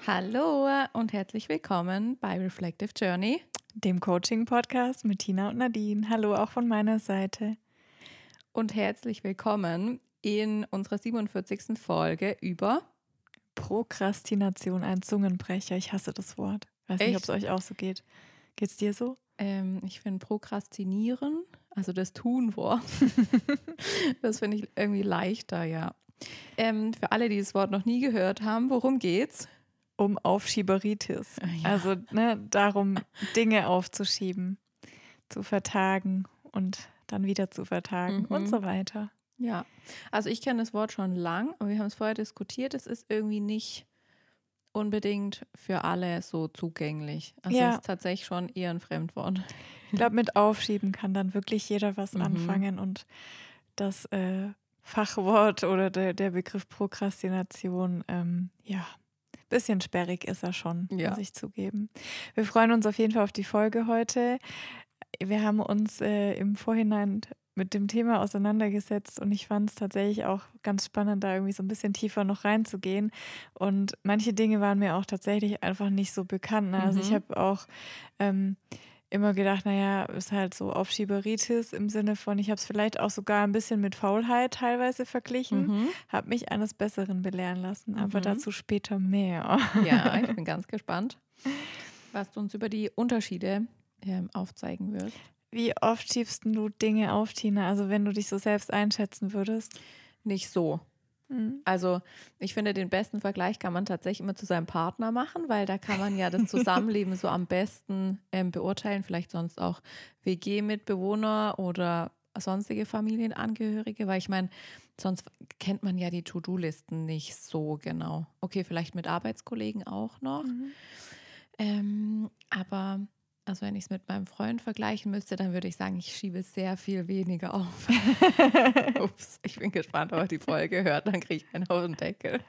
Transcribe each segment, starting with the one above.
Hallo und herzlich willkommen bei Reflective Journey, dem Coaching-Podcast mit Tina und Nadine. Hallo auch von meiner Seite. Und herzlich willkommen in unserer 47. Folge über Prokrastination, ein Zungenbrecher. Ich hasse das Wort. Weiß nicht, ob es euch auch so geht. Geht's dir so? Ich finde Prokrastinieren, also das Tunwort, das finde ich irgendwie leichter, ja. Für alle, die das Wort noch nie gehört haben, worum geht's? Um Aufschieberitis. Ja. Also darum, Dinge aufzuschieben, zu vertagen und dann wieder zu vertagen und so weiter. Ja, also ich kenne das Wort schon lang und wir haben es vorher diskutiert. Es ist irgendwie nicht unbedingt für alle so zugänglich. Also es ist tatsächlich schon eher ein Fremdwort. Ich glaube, mit Aufschieben kann dann wirklich jeder was anfangen und das Fachwort oder der Begriff Prokrastination, bisschen sperrig ist er schon, muss ich zugeben. Wir freuen uns auf jeden Fall auf die Folge heute. Wir haben uns im Vorhinein mit dem Thema auseinandergesetzt und ich fand es tatsächlich auch ganz spannend, da irgendwie so ein bisschen tiefer noch reinzugehen. Und manche Dinge waren mir auch tatsächlich einfach nicht so bekannt. Ne? Also ich habe auch immer gedacht, naja, ist halt so Aufschieberitis im Sinne von, ich habe es vielleicht auch sogar ein bisschen mit Faulheit teilweise verglichen, habe mich eines Besseren belehren lassen, aber dazu später mehr. Ja, ich bin ganz gespannt, was du uns über die Unterschiede aufzeigen wirst. Wie oft schiebst du Dinge auf, Tina? Also wenn du dich so selbst einschätzen würdest? Nicht so. Also ich finde, den besten Vergleich kann man tatsächlich immer zu seinem Partner machen, weil da kann man ja das Zusammenleben so am besten beurteilen, vielleicht sonst auch WG-Mitbewohner oder sonstige Familienangehörige, weil ich meine, sonst kennt man ja die To-Do-Listen nicht so genau. Okay, vielleicht mit Arbeitskollegen auch noch, aber also wenn ich es mit meinem Freund vergleichen müsste, dann würde ich sagen, ich schiebe sehr viel weniger auf. Ups, ich bin gespannt, ob ihr die Folge hört, dann kriege ich einen auf den Deckel.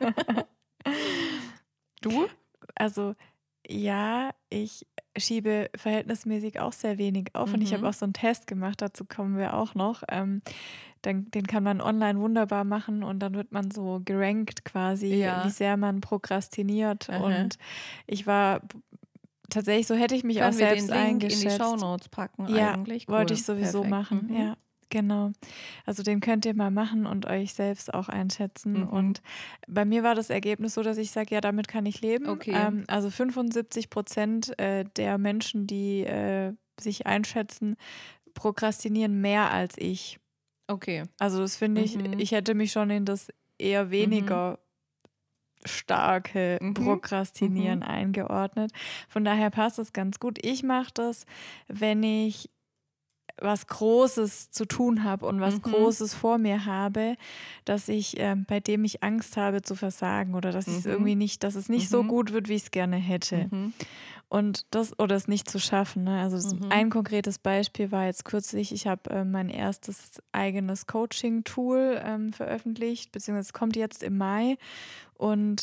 Du? Also ja, ich schiebe verhältnismäßig auch sehr wenig auf und ich habe auch so einen Test gemacht, dazu kommen wir auch noch. Den kann man online wunderbar machen und dann wird man so gerankt quasi, wie sehr man prokrastiniert. Und ich war tatsächlich, so hätte ich mich auch selbst eingeschätzt. Können wir den Link in die Shownotes packen eigentlich? Ja, wollte ich sowieso machen, ja. Genau. Also den könnt ihr mal machen und euch selbst auch einschätzen. Und bei mir war das Ergebnis so, dass ich sage, ja, damit kann ich leben. Okay. Also 75% der Menschen, die sich einschätzen, prokrastinieren mehr als ich. Okay. Also das finde ich hätte mich schon in das eher weniger starke Prokrastinieren eingeordnet. Von daher passt das ganz gut. Ich mache das, wenn ich was Großes zu tun habe und was Großes vor mir habe, dass ich, bei dem ich Angst habe zu versagen oder dass es irgendwie nicht, dass es nicht so gut wird, wie ich es gerne hätte. Und das oder es nicht zu schaffen. Ne? Also ein konkretes Beispiel war jetzt kürzlich, ich habe mein erstes eigenes Coaching-Tool veröffentlicht, beziehungsweise es kommt jetzt im Mai und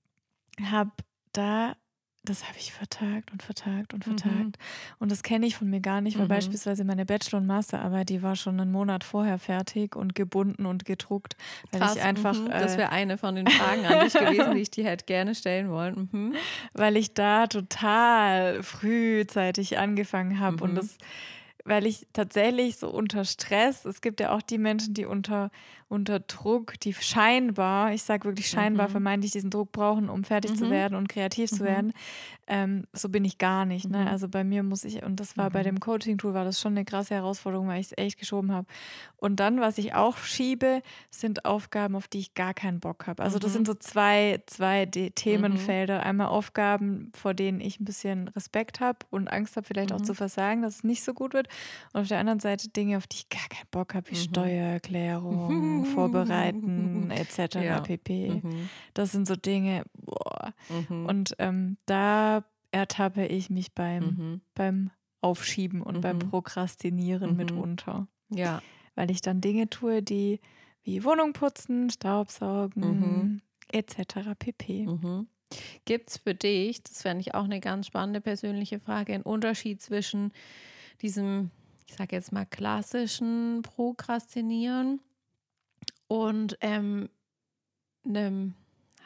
habe da, das habe ich vertagt und vertagt und vertagt. Und das kenne ich von mir gar nicht, weil beispielsweise meine Bachelor- und Masterarbeit, die war schon einen Monat vorher fertig und gebunden und gedruckt. Weil Krass, ich einfach, das wäre eine von den Fragen an dich gewesen, die ich dir hätte gerne stellen wollen. Weil ich da total frühzeitig angefangen habe und das, weil ich tatsächlich so unter Stress, es gibt ja auch die Menschen, die unter Druck, die scheinbar, ich sage wirklich scheinbar, vermeintlich diesen Druck brauchen, um fertig zu werden und kreativ zu werden. So bin ich gar nicht. Ne? Also bei mir muss ich, und das war bei dem Coaching-Tool, war das schon eine krasse Herausforderung, weil ich es echt geschoben habe. Und dann, was ich auch schiebe, sind Aufgaben, auf die ich gar keinen Bock habe. Also das sind so zwei Themenfelder. Einmal Aufgaben, vor denen ich ein bisschen Respekt habe und Angst habe, vielleicht auch zu versagen, dass es nicht so gut wird. Und auf der anderen Seite Dinge, auf die ich gar keinen Bock habe, wie Steuererklärung, Vorbereiten etc. pp. Das sind so Dinge, boah. Und da ertappe ich mich beim Aufschieben und beim Prokrastinieren mitunter. Ja. Weil ich dann Dinge tue, die wie Wohnung putzen, Staubsaugen etc. pp. Gibt es für dich, das fände ich auch eine ganz spannende persönliche Frage, einen Unterschied zwischen diesem, ich sage jetzt mal, klassischen Prokrastinieren und einem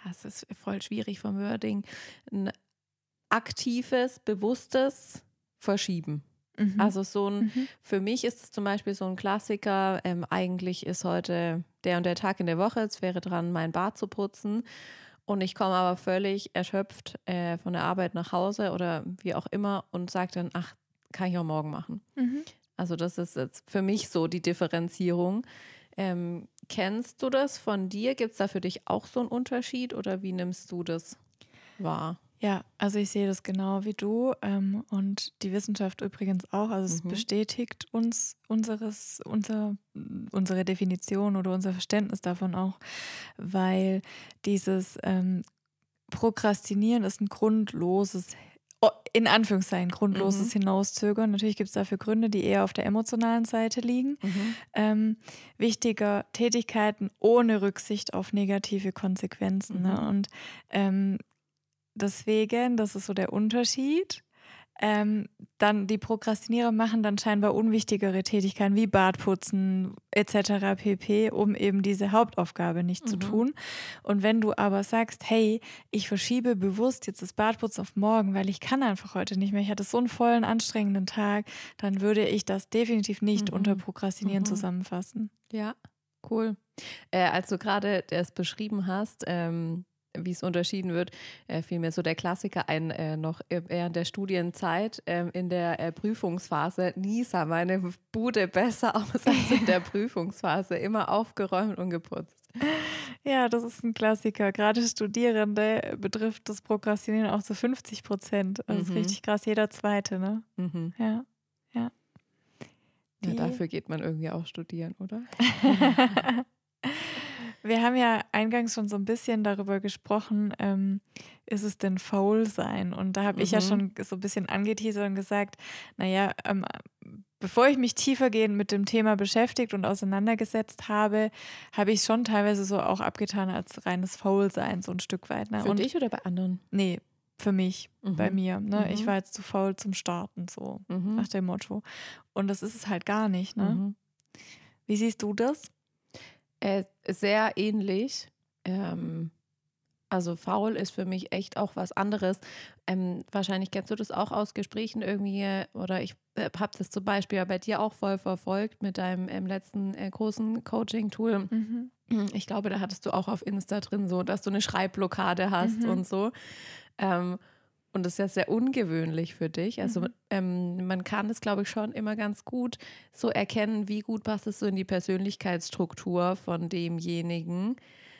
es ist voll schwierig vom Wording, ein aktives, bewusstes Verschieben. Also für mich ist es zum Beispiel so ein Klassiker, eigentlich ist heute der und der Tag in der Woche, es wäre dran, mein Bad zu putzen und ich komme aber völlig erschöpft von der Arbeit nach Hause oder wie auch immer und sage dann, ach, kann ich auch morgen machen. Also das ist jetzt für mich so die Differenzierung. Kennst du das von dir? Gibt es da für dich auch so einen Unterschied oder wie nimmst du das wahr? Ja, also ich sehe das genau wie du und die Wissenschaft übrigens auch. Also es bestätigt uns unsere Definition oder unser Verständnis davon auch, weil dieses Prokrastinieren ist ein grundloses, in Anführungszeichen, grundloses Hinauszögern. Natürlich gibt es dafür Gründe, die eher auf der emotionalen Seite liegen. Wichtiger Tätigkeiten ohne Rücksicht auf negative Konsequenzen. Ne? Und deswegen, das ist so der Unterschied. Dann die Prokrastinierer machen dann scheinbar unwichtigere Tätigkeiten wie Badputzen etc. pp., um eben diese Hauptaufgabe nicht zu tun. Und wenn du aber sagst, hey, ich verschiebe bewusst jetzt das Badputzen auf morgen, weil ich kann einfach heute nicht mehr, ich hatte so einen vollen, anstrengenden Tag, dann würde ich das definitiv nicht unter Prokrastinieren zusammenfassen. Ja, cool. Als du gerade das beschrieben hast, wie es unterschieden wird, fiel mir so der Klassiker ein, noch während der Studienzeit in der Prüfungsphase. Nie sah meine Bude besser aus als in der Prüfungsphase. Immer aufgeräumt und geputzt. Ja, das ist ein Klassiker. Gerade Studierende betrifft das Prokrastinieren auch zu 50%. Also das ist richtig krass, jeder Zweite, ne? Ja, ja. Ja, dafür geht man irgendwie auch studieren, oder? Wir haben ja eingangs schon so ein bisschen darüber gesprochen, ist es denn faul sein? Und da habe ich ja schon so ein bisschen angeteasert und gesagt, naja, bevor ich mich tiefergehend mit dem Thema beschäftigt und auseinandergesetzt habe, habe ich schon teilweise so auch abgetan als reines Faulsein, so ein Stück weit. Ne? Für dich oder bei anderen? Nee, für mich, bei mir. Ne? Ich war jetzt zu faul zum Starten, so nach dem Motto. Und das ist es halt gar nicht. Ne? Wie siehst du das? Sehr ähnlich. Also faul ist für mich echt auch was anderes. Wahrscheinlich kennst du das auch aus Gesprächen irgendwie oder ich habe das zum Beispiel ja bei dir auch voll verfolgt mit deinem letzten großen Coaching-Tool. Ich glaube, da hattest du auch auf Insta drin so, dass du eine Schreibblockade hast und so. Und das ist ja sehr ungewöhnlich für dich. Also man kann es, glaube ich, schon immer ganz gut so erkennen, wie gut passt es so in die Persönlichkeitsstruktur von demjenigen.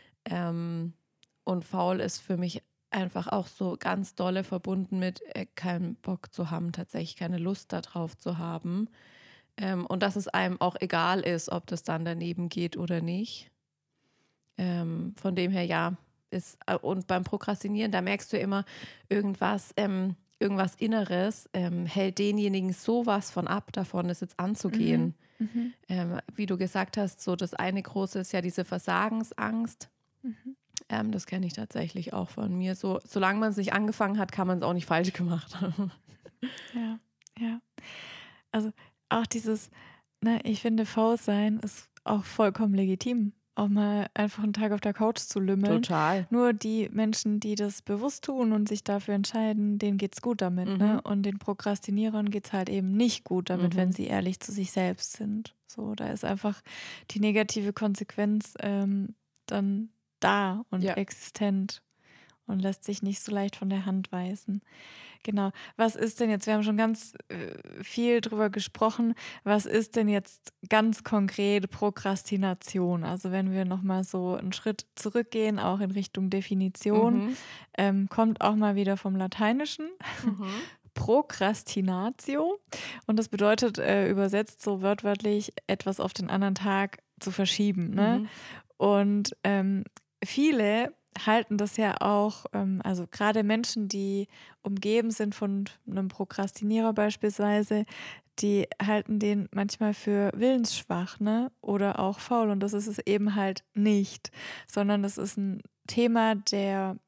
Und faul ist für mich einfach auch so ganz dolle verbunden mit keinen Bock zu haben, tatsächlich keine Lust darauf zu haben. Und dass es einem auch egal ist, ob das dann daneben geht oder nicht. Von dem her, ja. Und beim Prokrastinieren, da merkst du immer, irgendwas Inneres hält denjenigen sowas von ab, davon das jetzt anzugehen. Wie du gesagt hast, so das eine große ist ja diese Versagensangst. Das kenne ich tatsächlich auch von mir. So, solange man es nicht angefangen hat, kann man es auch nicht falsch gemacht haben. Ja. Also auch dieses, ne, ich finde, faul sein ist auch vollkommen legitim. Auch mal einfach einen Tag auf der Couch zu lümmeln. Total. Nur die Menschen, die das bewusst tun und sich dafür entscheiden, denen geht's gut damit. Ne? Und den Prokrastinierern geht's halt eben nicht gut damit, wenn sie ehrlich zu sich selbst sind. So, da ist einfach die negative Konsequenz dann da und existent und lässt sich nicht so leicht von der Hand weisen. Genau. Was ist denn jetzt, wir haben schon ganz viel drüber gesprochen, was ist denn jetzt ganz konkret Prokrastination? Also wenn wir nochmal so einen Schritt zurückgehen, auch in Richtung Definition, kommt auch mal wieder vom Lateinischen. Prokrastinatio. Und das bedeutet übersetzt so wörtwörtlich etwas auf den anderen Tag zu verschieben. Ne? Und viele halten das ja auch, also gerade Menschen, die umgeben sind von einem Prokrastinierer beispielsweise, die halten den manchmal für willensschwach, ne? Oder auch faul. Und das ist es eben halt nicht, sondern das ist ein Thema der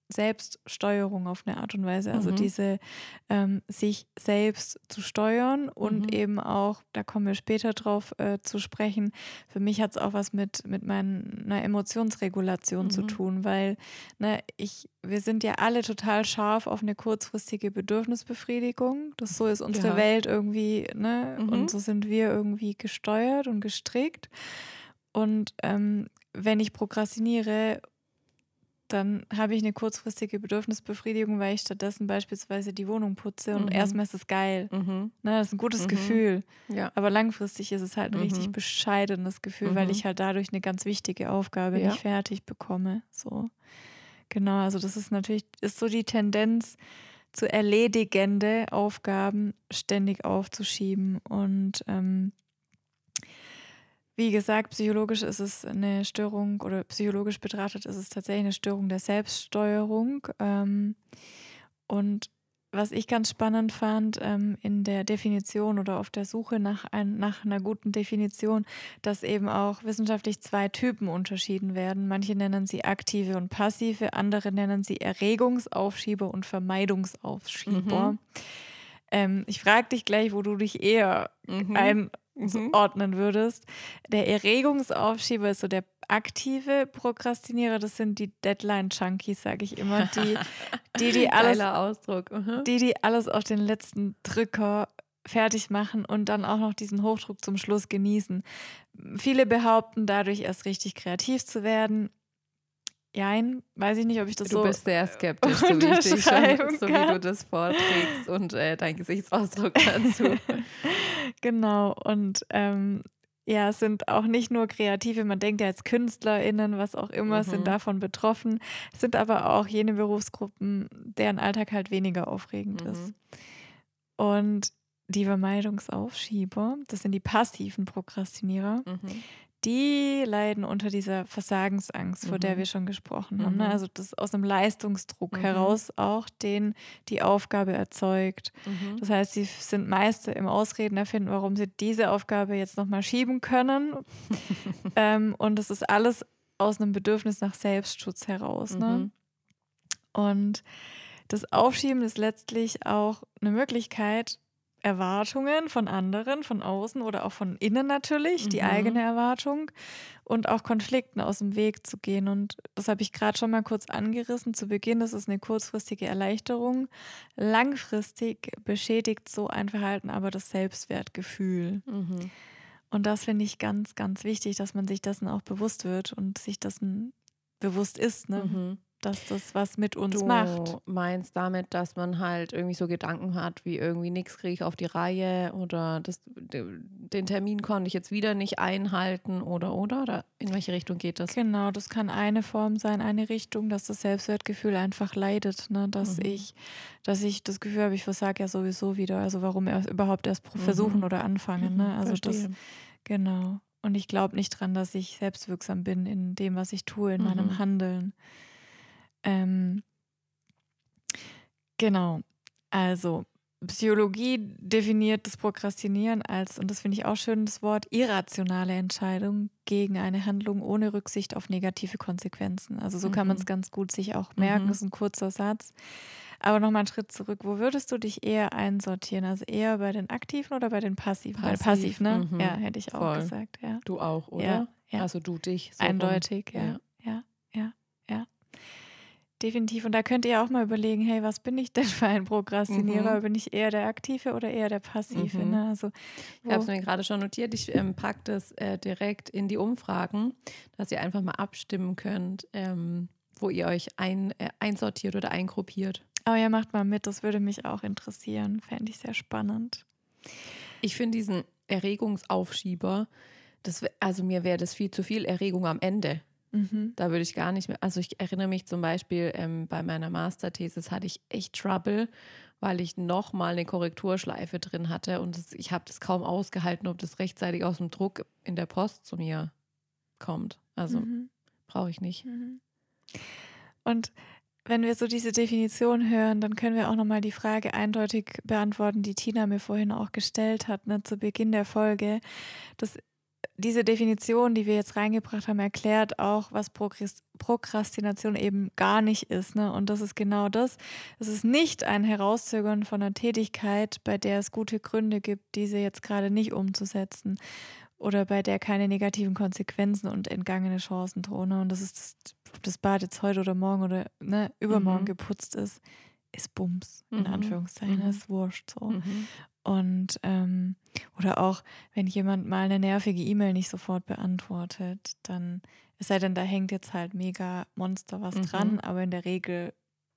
Selbststeuerung auf eine Art und Weise, also diese sich selbst zu steuern und eben auch, da kommen wir später drauf zu sprechen, für mich hat es auch was mit meiner Emotionsregulation zu tun, weil wir sind ja alle total scharf auf eine kurzfristige Bedürfnisbefriedigung, so ist unsere Welt irgendwie, und so sind wir irgendwie gesteuert und gestrickt und wenn ich prokrastiniere, dann habe ich eine kurzfristige Bedürfnisbefriedigung, weil ich stattdessen beispielsweise die Wohnung putze und erstmal ist es geil. Das ist ein gutes Gefühl. Ja. Aber langfristig ist es halt ein richtig bescheidenes Gefühl, weil ich halt dadurch eine ganz wichtige Aufgabe nicht fertig bekomme. So. Genau, also das ist natürlich, ist so die Tendenz, zu erledigende Aufgaben ständig aufzuschieben und wie gesagt, psychologisch ist es eine Störung oder psychologisch betrachtet ist es tatsächlich eine Störung der Selbststeuerung. Und was ich ganz spannend fand in der Definition oder auf der Suche nach einer guten Definition, dass eben auch wissenschaftlich 2 Typen unterschieden werden. Manche nennen sie aktive und passive, andere nennen sie Erregungsaufschieber und Vermeidungsaufschieber. Ich frage dich gleich, wo du dich eher einordnen würdest. Der Erregungsaufschieber ist so der aktive Prokrastinierer, das sind die Deadline-Junkies, sage ich immer, die alles, Geiler Ausdruck. die alles auf den letzten Drücker fertig machen und dann auch noch diesen Hochdruck zum Schluss genießen. Viele behaupten, dadurch erst richtig kreativ zu werden. Jein, weiß ich nicht, ob ich das so Du bist sehr skeptisch, so wie ich dich schon, so wie du das vorträgst und dein Gesichtsausdruck dazu. Genau, und es sind auch nicht nur Kreative, man denkt ja als KünstlerInnen, was auch immer, sind davon betroffen. Es sind aber auch jene Berufsgruppen, deren Alltag halt weniger aufregend ist. Und die Vermeidungsaufschieber, das sind die passiven Prokrastinierer, die leiden unter dieser Versagensangst, vor der wir schon gesprochen haben. Ne? Also das aus einem Leistungsdruck heraus auch, den die Aufgabe erzeugt. Das heißt, sie sind meist im Ausreden erfinden, warum sie diese Aufgabe jetzt nochmal schieben können. Und das ist alles aus einem Bedürfnis nach Selbstschutz heraus. Ne? Und das Aufschieben ist letztlich auch eine Möglichkeit, Erwartungen von anderen, von außen oder auch von innen natürlich, die eigene Erwartung und auch Konflikten aus dem Weg zu gehen. Und das habe ich gerade schon mal kurz angerissen zu Beginn. Das ist eine kurzfristige Erleichterung. Langfristig beschädigt so ein Verhalten aber das Selbstwertgefühl. Und das finde ich ganz, ganz wichtig, dass man sich dessen auch bewusst wird und sich dessen bewusst ist, ne? Dass das was mit uns macht. Du meinst damit, dass man halt irgendwie so Gedanken hat, wie irgendwie nichts kriege ich auf die Reihe oder den Termin konnte ich jetzt wieder nicht einhalten oder in welche Richtung geht das? Genau, das kann eine Form sein, eine Richtung, dass das Selbstwertgefühl einfach leidet, ne? Dass ich das Gefühl habe, ich versage ja sowieso wieder, also warum überhaupt erst versuchen oder anfangen, ne? Also das, genau. Und ich glaube nicht dran, dass ich selbstwirksam bin in dem, was ich tue, in meinem Handeln. Genau, also Psychologie definiert das Prokrastinieren als, und das finde ich auch schön, das Wort irrationale Entscheidung gegen eine Handlung ohne Rücksicht auf negative Konsequenzen. Also so kann man es ganz gut sich auch merken, das ist ein kurzer Satz. Aber nochmal einen Schritt zurück, wo würdest du dich eher einsortieren? Also eher bei den Aktiven oder bei den Passiven? Passiv, ne? Ja, hätte ich auch gesagt, ja. Du auch, oder? Ja. Also du dich. So eindeutig, ja. Definitiv. Und da könnt ihr auch mal überlegen, hey, was bin ich denn für ein Prokrastinierer? Bin ich eher der Aktive oder eher der Passive? Ne? Also, ich habe es mir gerade schon notiert. Ich packe das direkt in die Umfragen, dass ihr einfach mal abstimmen könnt, wo ihr euch einsortiert oder eingruppiert. Oh ja, macht mal mit. Das würde mich auch interessieren. Fände ich sehr spannend. Ich finde diesen Erregungsaufschieber, also mir wäre das viel zu viel Erregung am Ende. Da würde ich gar nicht mehr, also ich erinnere mich zum Beispiel, bei meiner Masterthesis hatte ich echt Trouble, weil ich nochmal eine Korrekturschleife drin hatte und ich habe das kaum ausgehalten, ob das rechtzeitig aus dem Druck in der Post zu mir kommt. Also brauche ich nicht. Und wenn wir so diese Definition hören, dann können wir auch nochmal die Frage eindeutig beantworten, die Tina mir vorhin auch gestellt hat, ne, zu Beginn der Folge. Das diese Definition, die wir jetzt reingebracht haben, erklärt auch, was Prokrastination eben gar nicht ist. Ne? Und das ist genau das. Es ist nicht ein Herauszögern von einer Tätigkeit, bei der es gute Gründe gibt, diese jetzt gerade nicht umzusetzen oder bei der keine negativen Konsequenzen und entgangene Chancen drohen. Ne? Und das ist, ob das Bad jetzt heute oder morgen oder übermorgen geputzt ist Bums, in Anführungszeichen, ist wurscht so. Und oder auch, wenn jemand mal eine nervige E-Mail nicht sofort beantwortet, dann, es sei denn, da hängt jetzt halt mega Monster was dran, aber in der Regel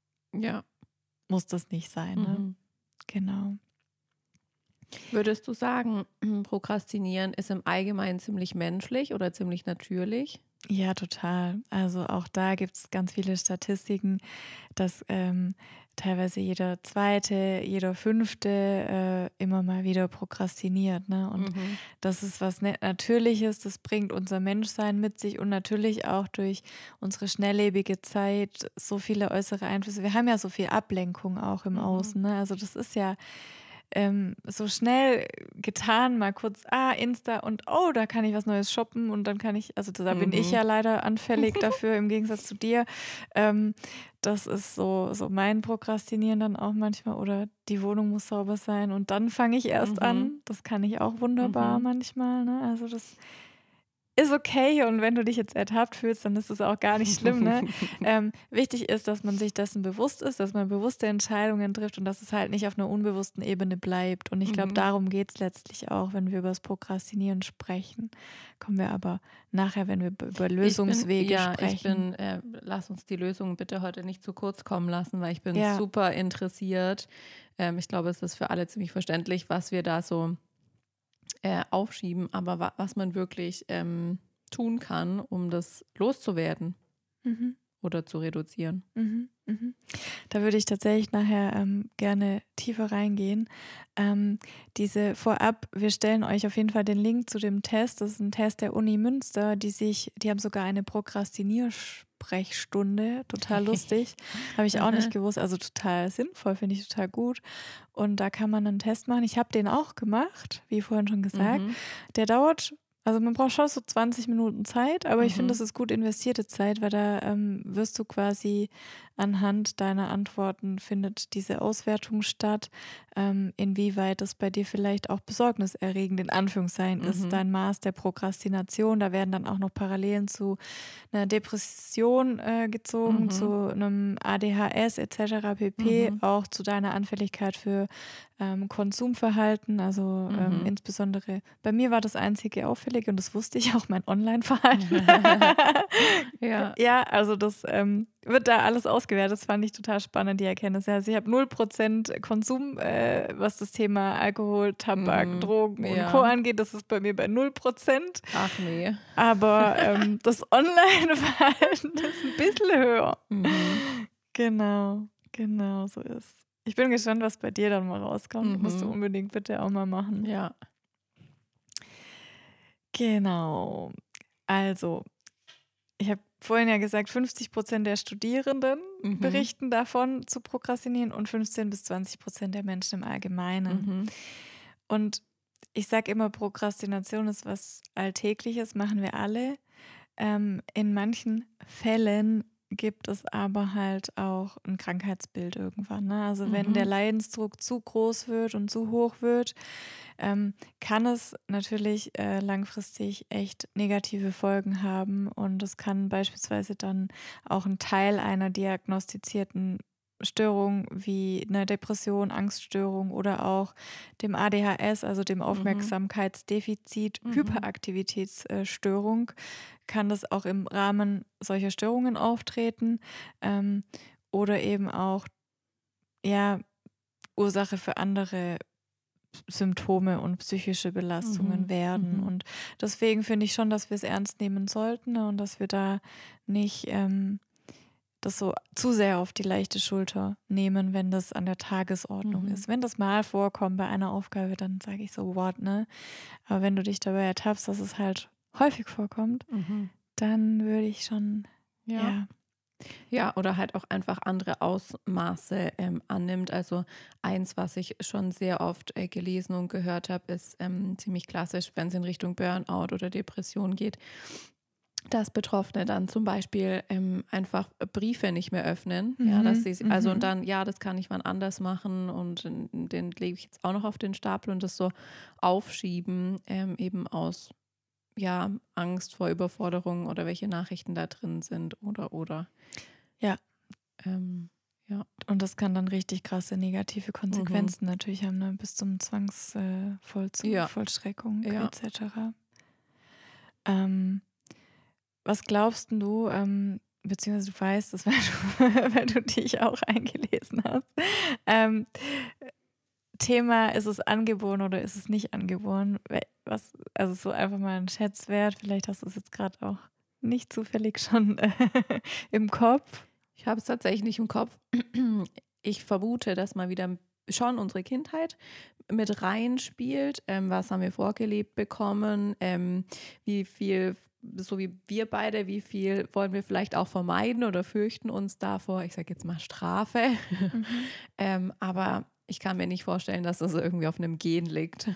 muss das nicht sein. Ne? Genau. Würdest du sagen, Prokrastinieren ist im Allgemeinen ziemlich menschlich oder ziemlich natürlich? Ja, total. Also auch da gibt es ganz viele Statistiken, dass teilweise jeder Zweite, jeder Fünfte immer mal wieder prokrastiniert. Ne? Und das ist was Natürliches, das bringt unser Menschsein mit sich und natürlich auch durch unsere schnelllebige Zeit so viele äußere Einflüsse. Wir haben ja so viel Ablenkung auch im Außen. Ne? Also das ist ja so schnell getan, mal kurz, Insta und da kann ich was Neues shoppen und dann kann ich, also da bin ich ja leider anfällig dafür, im Gegensatz zu dir. Das ist so mein Prokrastinieren dann auch manchmal oder die Wohnung muss sauber sein und dann fange ich erst an. Das kann ich auch wunderbar manchmal, ne? Also das ist okay und wenn du dich jetzt ertappt fühlst, dann ist das auch gar nicht schlimm. Ne? Wichtig ist, dass man sich dessen bewusst ist, dass man bewusste Entscheidungen trifft und dass es halt nicht auf einer unbewussten Ebene bleibt. Und ich glaube, darum geht es letztlich auch, wenn wir über das Prokrastinieren sprechen. Kommen wir aber nachher, wenn wir über Lösungswege sprechen. Lass uns die Lösungen bitte heute nicht zu kurz kommen lassen, weil ich bin super interessiert. Ich glaube, es ist für alle ziemlich verständlich, was wir da so aufschieben, aber was man wirklich tun kann, um das loszuwerden oder zu reduzieren. Da würde ich tatsächlich nachher gerne tiefer reingehen. Wir stellen euch auf jeden Fall den Link zu dem Test. Das ist ein Test der Uni Münster, die haben sogar eine Prokrastiniersprechstunde, total lustig, habe ich auch nicht gewusst, also total sinnvoll, finde ich total gut. Und da kann man einen Test machen. Ich habe den auch gemacht, wie vorhin schon gesagt. Der dauert, also man braucht schon so 20 Minuten Zeit, aber ich finde, das ist gut investierte Zeit, weil da wirst du quasi anhand deiner Antworten findet diese Auswertung statt, inwieweit das bei dir vielleicht auch besorgniserregend in Anführungszeichen ist, dein Maß der Prokrastination. Da werden dann auch noch Parallelen zu einer Depression gezogen, zu einem ADHS etc. pp., auch zu deiner Anfälligkeit für Konsumverhalten, also insbesondere bei mir war das einzige auffällig und das wusste ich auch, mein Online-Verhalten. Ja, also das wird da alles ausgewertet, das fand ich total spannend, die Erkenntnis. Also ich habe 0% Konsum, was das Thema Alkohol, Tabak, Drogen und Co. angeht, das ist bei mir bei 0%. Ach nee. Aber das Online-Verhalten ist ein bisschen höher. Genau so ist. Ich bin gespannt, was bei dir dann mal rauskommt. Musst du unbedingt bitte auch mal machen. Ja. Genau. Also, ich habe vorhin ja gesagt, 50% der Studierenden berichten davon, zu prokrastinieren und 15-20% der Menschen im Allgemeinen. Und ich sage immer, Prokrastination ist was Alltägliches, machen wir alle. In manchen Fällen gibt es aber halt auch ein Krankheitsbild irgendwann. Ne? Also wenn der Leidensdruck zu groß wird und zu hoch wird, kann es natürlich langfristig echt negative Folgen haben und es kann beispielsweise dann auch ein Teil einer diagnostizierten Störung wie eine Depression, Angststörung oder auch dem ADHS, also dem Aufmerksamkeitsdefizit, Hyperaktivitätsstörung, kann das auch im Rahmen solcher Störungen auftreten oder eben auch Ursache für andere Symptome und psychische Belastungen werden. Und deswegen finde ich schon, dass wir es ernst nehmen sollten, ne, und dass wir da nicht das so zu sehr auf die leichte Schulter nehmen, wenn das an der Tagesordnung ist. Wenn das mal vorkommt bei einer Aufgabe, dann sage ich so, what, ne? Aber wenn du dich dabei ertappst, dass es halt häufig vorkommt, dann würde ich schon Ja, oder halt auch einfach andere Ausmaße annimmt. Also eins, was ich schon sehr oft gelesen und gehört habe, ist ziemlich klassisch, wenn es in Richtung Burnout oder Depression geht, dass Betroffene dann zum Beispiel einfach Briefe nicht mehr öffnen. Ja, dass sie, also und dann, ja, das kann ich wann anders machen und den lege ich jetzt auch noch auf den Stapel und das so aufschieben, eben aus ja, Angst vor Überforderung oder welche Nachrichten da drin sind oder. Ja, Ja. und das kann dann richtig krasse negative Konsequenzen natürlich haben, ne? Bis zum Ja. Vollstreckung Ja. etc. Was glaubst denn du, beziehungsweise du weißt es, weil du dich auch eingelesen hast, ähm, Thema, ist es angeboren oder ist es nicht angeboren? Also so einfach mal ein Schätzwert, vielleicht hast du es jetzt gerade auch nicht zufällig schon im Kopf. Ich habe es tatsächlich nicht im Kopf. Ich vermute, dass mal wieder schon unsere Kindheit mit reinspielt. Was haben wir vorgelebt bekommen? Wie viel, so wie wir beide, wie viel wollen wir vielleicht auch vermeiden oder fürchten uns davor, ich sage jetzt mal Strafe. Aber ich kann mir nicht vorstellen, dass das irgendwie auf einem Gen liegt.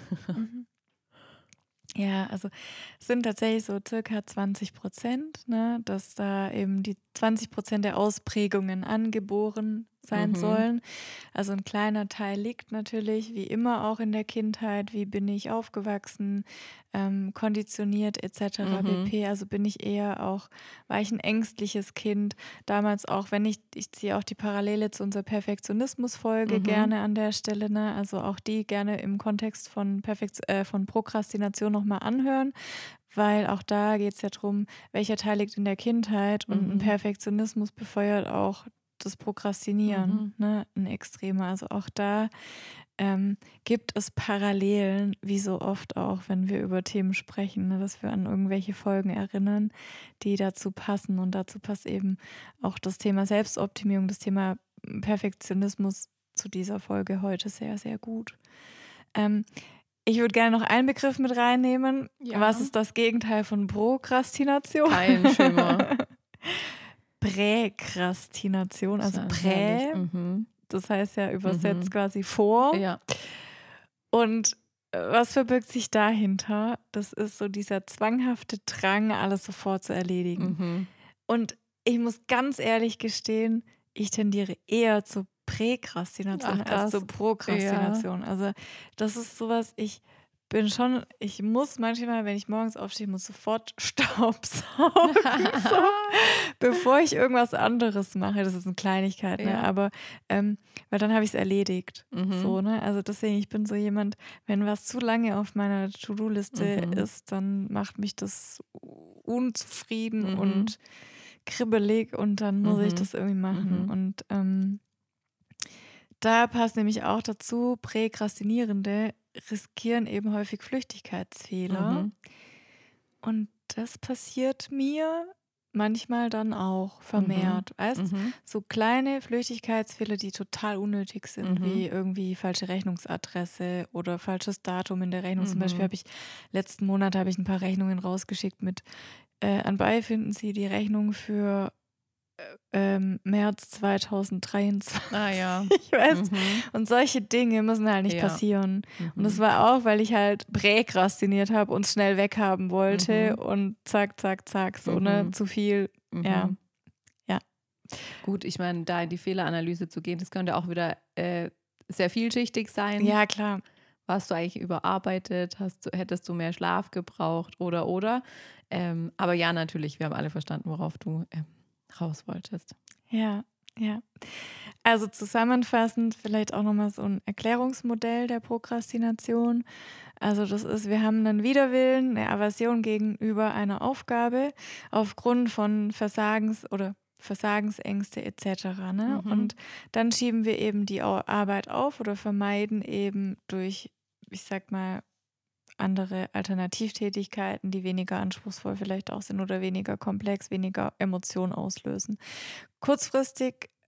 Ja, also es sind tatsächlich so circa 20%, ne, dass da eben die 20% der Ausprägungen angeboren sein sollen. Also ein kleiner Teil liegt natürlich, wie immer auch in der Kindheit, wie bin ich aufgewachsen, konditioniert etc. pp. Also war ich ein ängstliches Kind. Damals auch, ich ziehe auch die Parallele zu unserer Perfektionismus-Folge gerne an der Stelle, ne? Also auch die gerne im Kontext von Prokrastination nochmal anhören, weil auch da geht es ja darum, welcher Teil liegt in der Kindheit und ein Perfektionismus befeuert auch das Prokrastinieren, ne? Ein extremer. Also auch da gibt es Parallelen, wie so oft auch, wenn wir über Themen sprechen, ne, dass wir an irgendwelche Folgen erinnern, die dazu passen. Und dazu passt eben auch das Thema Selbstoptimierung, das Thema Perfektionismus zu dieser Folge heute sehr, sehr gut. Ich würde gerne noch einen Begriff mit reinnehmen. Ja. Was ist das Gegenteil von Prokrastination? Kein Schimmer. Präkrastination, also Prä, das heißt ja übersetzt quasi vor. Ja. Und was verbirgt sich dahinter? Das ist so dieser zwanghafte Drang, alles sofort zu erledigen. Und ich muss ganz ehrlich gestehen, ich tendiere eher zur Präkrastination als zur Prokrastination. Ja. Also das ist sowas, ich muss manchmal, wenn ich morgens aufstehe, muss sofort Staubsaugen, so, bevor ich irgendwas anderes mache. Das ist eine Kleinigkeit, ne? Ja. Aber weil dann habe ich es erledigt. So, ne? Also deswegen, ich bin so jemand, wenn was zu lange auf meiner To-Do-Liste ist, dann macht mich das unzufrieden und kribbelig und dann muss ich das irgendwie machen. Und da passt nämlich auch dazu, Präkrastinierende riskieren eben häufig Flüchtigkeitsfehler. Und das passiert mir manchmal dann auch vermehrt. Weißt, so kleine Flüchtigkeitsfehler, die total unnötig sind, wie irgendwie falsche Rechnungsadresse oder falsches Datum in der Rechnung. Zum Beispiel letzten Monat habe ich ein paar Rechnungen rausgeschickt mit anbei finden Sie die Rechnung für März 2023. Ah ja. Ich weiß. Und solche Dinge müssen halt nicht passieren. Und das war auch, weil ich halt präkrastiniert habe und schnell weghaben wollte und zack, zack, zack, so, ne, zu viel. Ja. Gut, ich meine, da in die Fehleranalyse zu gehen, das könnte auch wieder sehr vielschichtig sein. Ja, klar. Warst du eigentlich überarbeitet? Hättest du mehr Schlaf gebraucht oder? Aber ja, natürlich, wir haben alle verstanden, worauf du raus wolltest. Ja. Also zusammenfassend vielleicht auch nochmal so ein Erklärungsmodell der Prokrastination. Also das ist, wir haben einen Widerwillen, eine Aversion gegenüber einer Aufgabe aufgrund von Versagensängste etc. Ne? Und dann schieben wir eben die Arbeit auf oder vermeiden eben durch, ich sag mal, andere Alternativtätigkeiten, die weniger anspruchsvoll vielleicht auch sind oder weniger komplex, weniger Emotionen auslösen. Kurzfristig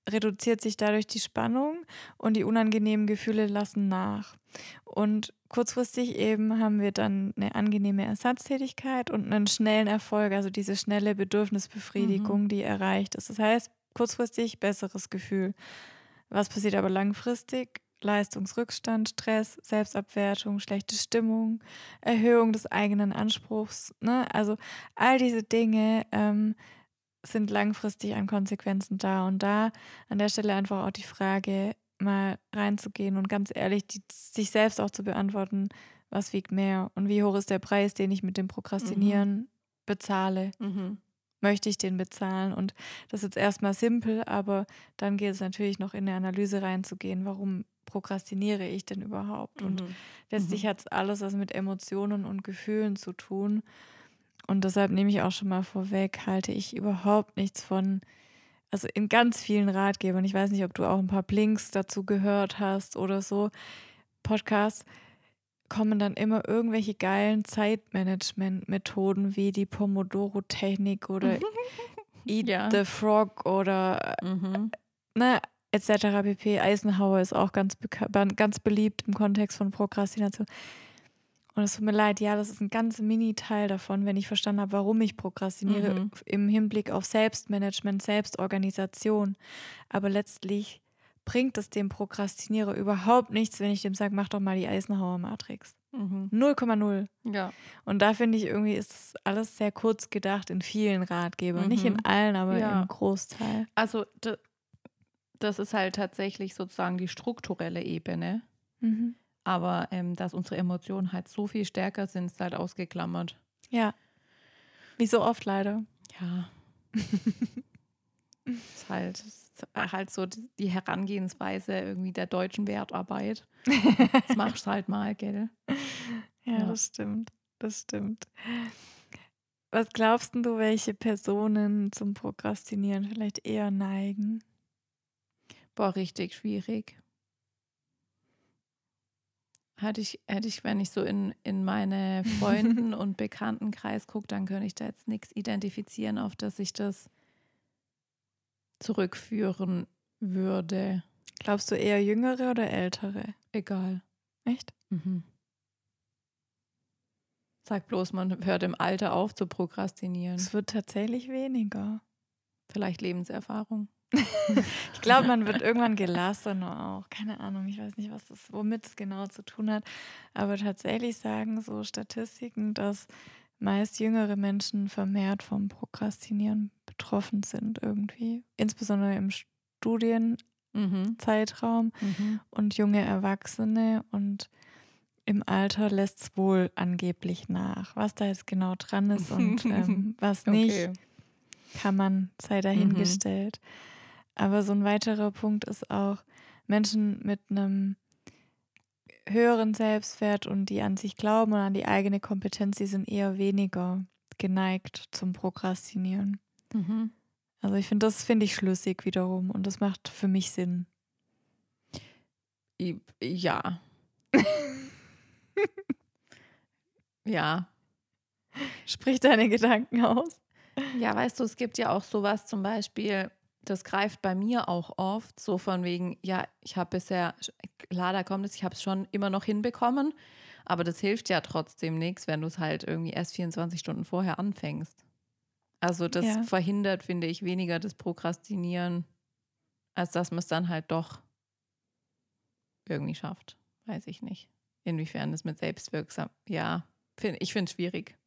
reduziert sich dadurch die Spannung und die unangenehmen Gefühle lassen nach. Und kurzfristig eben haben wir dann eine angenehme Ersatztätigkeit und einen schnellen Erfolg, also diese schnelle Bedürfnisbefriedigung, die erreicht ist. Das heißt, kurzfristig besseres Gefühl. Was passiert aber langfristig? Leistungsrückstand, Stress, Selbstabwertung, schlechte Stimmung, Erhöhung des eigenen Anspruchs. Ne? Also all diese Dinge sind langfristig an Konsequenzen da. Und da an der Stelle einfach auch die Frage, mal reinzugehen und ganz ehrlich sich selbst auch zu beantworten, was wiegt mehr und wie hoch ist der Preis, den ich mit dem Prokrastinieren bezahle. Möchte ich den bezahlen? Und das ist jetzt erstmal simpel, aber dann geht es natürlich noch in eine Analyse reinzugehen, warum prokrastiniere ich denn überhaupt? Und letztlich hat es alles was mit Emotionen und Gefühlen zu tun. Und deshalb nehme ich auch schon mal vorweg, halte ich überhaupt nichts von, also in ganz vielen Ratgebern, ich weiß nicht, ob du auch ein paar Blinks dazu gehört hast oder so, Podcasts, kommen dann immer irgendwelche geilen Zeitmanagement-Methoden wie die Pomodoro-Technik oder Eat the Frog oder ne, etc. pp. Eisenhower ist auch ganz beliebt im Kontext von Prokrastination. Und es tut mir leid, ja, das ist ein ganz Mini-Teil davon, wenn ich verstanden habe, warum ich prokrastiniere im Hinblick auf Selbstmanagement, Selbstorganisation. Aber letztlich bringt es dem Prokrastinierer überhaupt nichts, wenn ich dem sage, mach doch mal die Eisenhower-Matrix. 0,0. Ja. Und da finde ich irgendwie, ist das alles sehr kurz gedacht in vielen Ratgebern. Nicht in allen, aber im Großteil. Also das ist halt tatsächlich sozusagen die strukturelle Ebene. Aber dass unsere Emotionen halt so viel stärker sind, ist halt ausgeklammert. Ja. Wie so oft leider. Ja. ist halt so die Herangehensweise irgendwie der deutschen Wertarbeit. Das machst du halt mal, gell? Ja, das stimmt. Das stimmt. Was glaubst du, welche Personen zum Prokrastinieren vielleicht eher neigen? Boah, richtig schwierig. Hätte ich, wenn ich so in meine Freunden- und Bekanntenkreis gucke, dann könnte ich da jetzt nichts identifizieren, auf das ich das zurückführen würde. Glaubst du eher Jüngere oder Ältere? Egal. Echt? Sag bloß, man hört im Alter auf zu prokrastinieren. Es wird tatsächlich weniger. Vielleicht Lebenserfahrung. Ich glaube, man wird irgendwann gelassener auch. Keine Ahnung, ich weiß nicht, womit es genau zu tun hat. Aber tatsächlich sagen so Statistiken, dass meist jüngere Menschen vermehrt vom Prokrastinieren betroffen sind irgendwie. Insbesondere im Studienzeitraum und junge Erwachsene. Und im Alter lässt es wohl angeblich nach. Was da jetzt genau dran ist und was nicht, sei dahingestellt. Aber so ein weiterer Punkt ist auch, Menschen mit einem höheren Selbstwert und die an sich glauben und an die eigene Kompetenz, die sind eher weniger geneigt zum Prokrastinieren. Also das finde ich schlüssig wiederum und das macht für mich Sinn. Ja. Ja. Sprich deine Gedanken aus. Ja, weißt du, es gibt ja auch sowas zum Beispiel, das greift bei mir auch oft, so von wegen, ja, ich habe bisher, klar, da kommt es, ich habe es schon immer noch hinbekommen, aber das hilft ja trotzdem nichts, wenn du es halt irgendwie erst 24 Stunden vorher anfängst. Also das verhindert, finde ich, weniger das Prokrastinieren, als dass man es dann halt doch irgendwie schafft. Weiß ich nicht. Inwiefern das mit selbstwirksam, ja, ich finde es schwierig.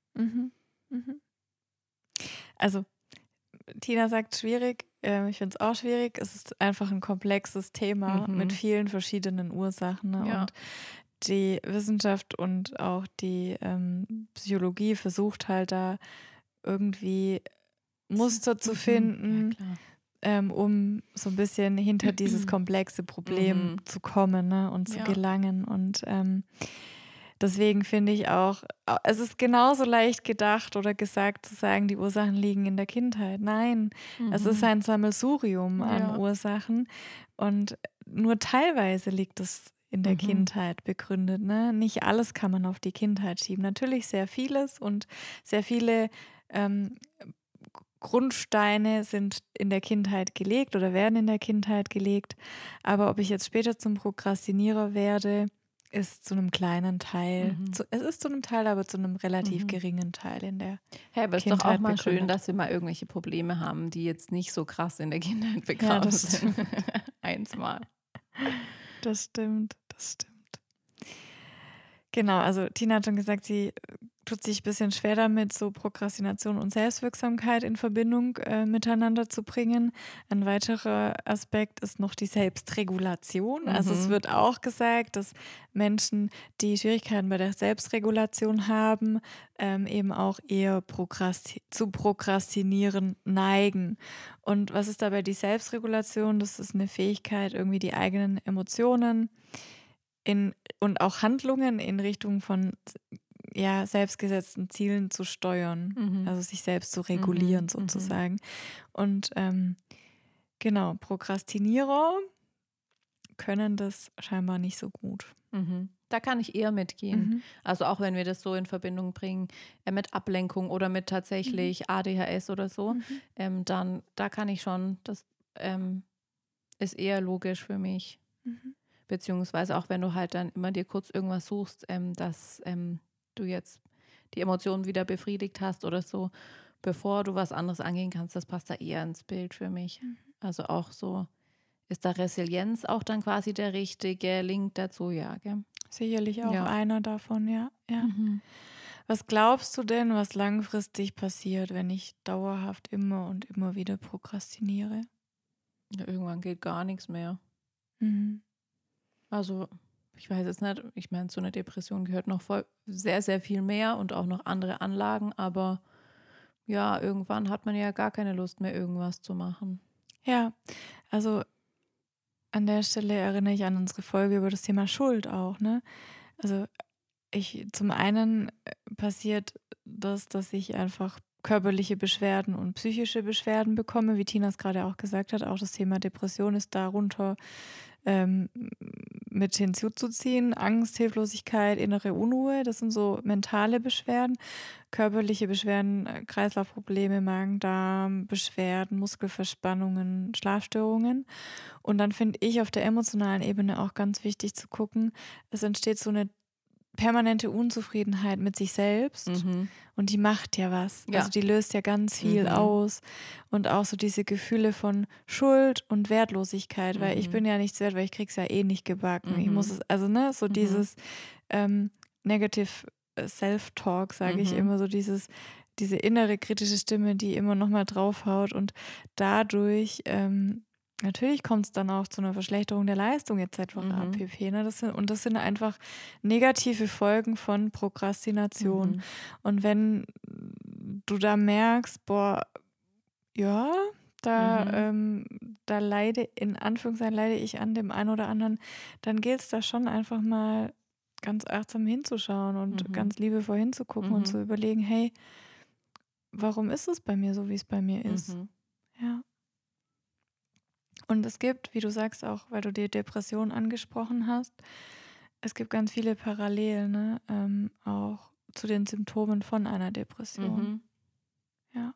Also Tina sagt schwierig, ich finde es auch schwierig. Es ist einfach ein komplexes Thema mit vielen verschiedenen Ursachen. Ne? Ja. Und die Wissenschaft und auch die Psychologie versucht halt da irgendwie Muster zu finden, um so ein bisschen hinter dieses komplexe Problem zu kommen, ne? Und zu gelangen. Und deswegen finde ich auch, es ist genauso leicht gedacht oder gesagt zu sagen, die Ursachen liegen in der Kindheit. Nein, es ist ein Sammelsurium an Ursachen und nur teilweise liegt es in der Kindheit begründet. Ne? Nicht alles kann man auf die Kindheit schieben. Natürlich sehr vieles und sehr viele Grundsteine sind in der Kindheit gelegt oder werden in der Kindheit gelegt. Aber ob ich jetzt später zum Prokrastinierer werde, ist zu einem kleinen Teil. Es ist zu einem Teil, aber zu einem relativ geringen Teil in der Hey, aber es ist doch Kindheit auch mal schön, begründet. dass wir mal irgendwelche Probleme haben, die jetzt nicht so krass in der Kindheit Ja, begraben das sind. stimmt. Eins mal. Das stimmt, das stimmt. Genau, also Tina hat schon gesagt, sie tut sich ein bisschen schwer damit, so Prokrastination und Selbstwirksamkeit in Verbindung miteinander zu bringen. Ein weiterer Aspekt ist noch die Selbstregulation. Also es wird auch gesagt, dass Menschen, die Schwierigkeiten bei der Selbstregulation haben, eben auch eher zu prokrastinieren neigen. Und was ist dabei die Selbstregulation? Das ist eine Fähigkeit, irgendwie die eigenen Emotionen und auch Handlungen in Richtung von selbstgesetzten Zielen zu steuern, also sich selbst zu regulieren sozusagen. Und genau, Prokrastinierer können das scheinbar nicht so gut. Da kann ich eher mitgehen. Also auch wenn wir das so in Verbindung bringen mit Ablenkung oder mit tatsächlich ADHS oder so, dann da kann ich schon, das ist eher logisch für mich. Beziehungsweise auch wenn du halt dann immer dir kurz irgendwas suchst, dass du jetzt die Emotionen wieder befriedigt hast oder so, bevor du was anderes angehen kannst, das passt da eher ins Bild für mich. Also auch so, ist da Resilienz auch dann quasi der richtige Link dazu? Ja, gell? Sicherlich auch einer davon, ja. Was glaubst du denn, was langfristig passiert, wenn ich dauerhaft immer und immer wieder prokrastiniere? Ja, irgendwann geht gar nichts mehr. Also ich weiß jetzt nicht, ich meine, zu einer Depression gehört noch sehr, sehr viel mehr und auch noch andere Anlagen, aber ja, irgendwann hat man ja gar keine Lust mehr, irgendwas zu machen. Ja, also an der Stelle erinnere ich an unsere Folge über das Thema Schuld auch, ne? Also zum einen passiert das, dass ich einfach körperliche Beschwerden und psychische Beschwerden bekomme, wie Tina es gerade auch gesagt hat. Auch das Thema Depression ist darunter mit hinzuzuziehen. Angst, Hilflosigkeit, innere Unruhe, das sind so mentale Beschwerden. Körperliche Beschwerden, Kreislaufprobleme, Magen-Darm, Beschwerden, Muskelverspannungen, Schlafstörungen. Und dann finde ich auf der emotionalen Ebene auch ganz wichtig zu gucken, es entsteht so eine permanente Unzufriedenheit mit sich selbst und die macht ja was. Ja. Also die löst ja ganz viel aus und auch so diese Gefühle von Schuld und Wertlosigkeit, weil ich bin ja nichts wert, weil ich krieg's ja eh nicht gebacken. Ich muss es, also ne, so dieses Negative Self-Talk, sage ich immer, so diese innere kritische Stimme, die immer nochmal draufhaut und dadurch natürlich kommt es dann auch zu einer Verschlechterung der Leistung etc. pp. Ne? Das sind einfach negative Folgen von Prokrastination. Und wenn du da merkst, boah, ja, da leide, in Anführungszeichen leide ich an dem einen oder anderen, dann gilt es da schon einfach mal ganz achtsam hinzuschauen und ganz liebevoll hinzugucken und zu überlegen, hey, warum ist es bei mir so, wie es bei mir ist? Ja. Und es gibt, wie du sagst auch, weil du die Depression angesprochen hast, es gibt ganz viele Parallelen, ne? Auch zu den Symptomen von einer Depression. Ja.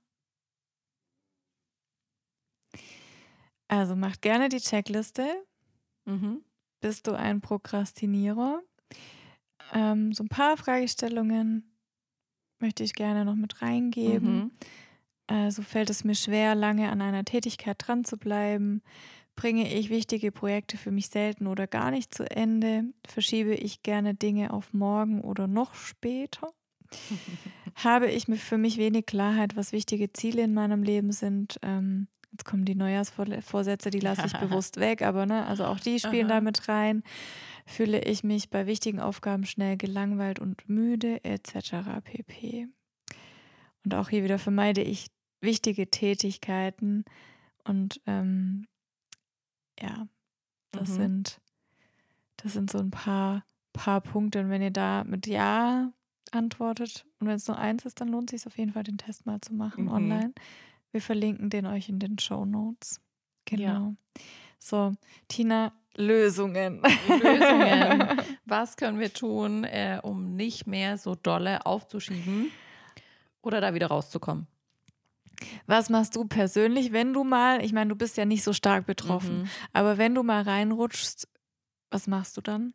Also macht gerne die Checkliste. Bist du ein Prokrastinierer? So ein paar Fragestellungen möchte ich gerne noch mit reingeben. Also fällt es mir schwer, lange an einer Tätigkeit dran zu bleiben? Bringe ich wichtige Projekte für mich selten oder gar nicht zu Ende? Verschiebe ich gerne Dinge auf morgen oder noch später? Habe ich für mich wenig Klarheit, was wichtige Ziele in meinem Leben sind? Jetzt kommen die Neujahrsvorsätze, die lasse ich bewusst weg, aber ne, also auch die spielen da mit rein. Fühle ich mich bei wichtigen Aufgaben schnell gelangweilt und müde etc. pp. Und auch hier wieder vermeide ich wichtige Tätigkeiten und ja, das sind so ein paar Punkte. Und wenn ihr da mit Ja antwortet und wenn es nur eins ist, dann lohnt es sich auf jeden Fall, den Test mal zu machen online. Wir verlinken den euch in den Shownotes. Genau. Ja. So, Tina, Lösungen. Was können wir tun, um nicht mehr so dolle aufzuschieben oder da wieder rauszukommen? Was machst du persönlich, wenn du mal, ich meine, du bist ja nicht so stark betroffen, aber wenn du mal reinrutschst, was machst du dann?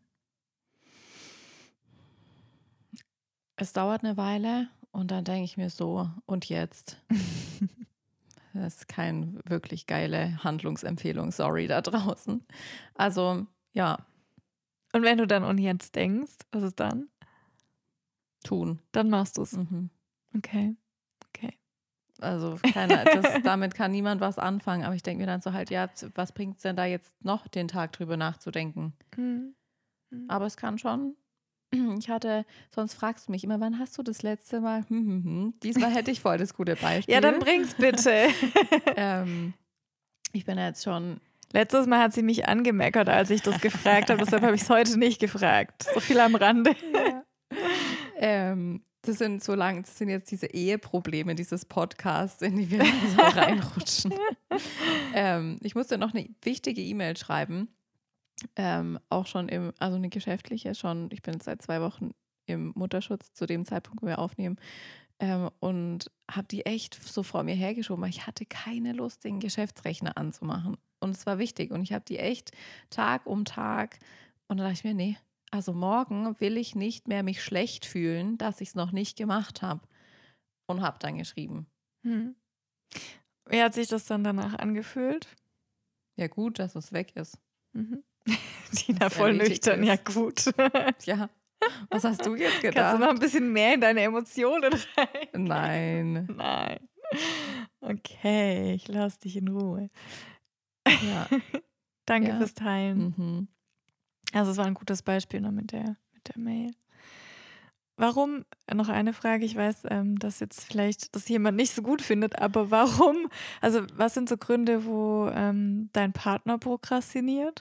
Es dauert eine Weile und dann denke ich mir so, und jetzt? Das ist keine wirklich geile Handlungsempfehlung, sorry, da draußen. Also, ja, Und wenn du dann und jetzt denkst, was ist dann? tun. Dann machst du es. Mhm. Okay. Also damit kann niemand was anfangen, aber ich denke mir dann so halt, ja, was bringt es denn da jetzt noch, den Tag drüber nachzudenken? Aber es kann schon. Sonst fragst du mich immer, wann hast du das letzte Mal? Diesmal hätte ich voll das gute Beispiel. Ja, dann bring's bitte. Ich bin ja jetzt schon. Letztes Mal hat sie mich angemeckert, als ich das gefragt habe, deshalb habe ich es heute nicht gefragt. So viel am Rande. Ja. Das sind jetzt diese Eheprobleme dieses Podcasts, in die wir so reinrutschen. Ich musste noch eine wichtige E-Mail schreiben. Auch schon also eine geschäftliche schon. Ich bin jetzt seit 2 Wochen im Mutterschutz zu dem Zeitpunkt, wo wir aufnehmen. Und habe die echt so vor mir hergeschoben, weil ich hatte keine Lust, den Geschäftsrechner anzumachen. Und es war wichtig. Und ich habe die echt Tag um Tag. Und dann dachte ich mir, nee, also morgen will ich nicht mehr mich schlecht fühlen, dass ich es noch nicht gemacht habe. Und habe dann geschrieben. Wie hat sich das dann danach angefühlt? Ja gut, dass es weg ist. Tina voll nüchtern, ja gut. Ja, was hast du jetzt gedacht? Kannst du noch ein bisschen mehr in deine Emotionen rein? Nein. Okay, ich lasse dich in Ruhe. Ja. Danke fürs Teilen. Also es war ein gutes Beispiel noch mit der Mail. Warum, noch eine Frage, ich weiß, dass jetzt vielleicht das jemand nicht so gut findet, aber warum, also was sind so Gründe, wo dein Partner prokrastiniert?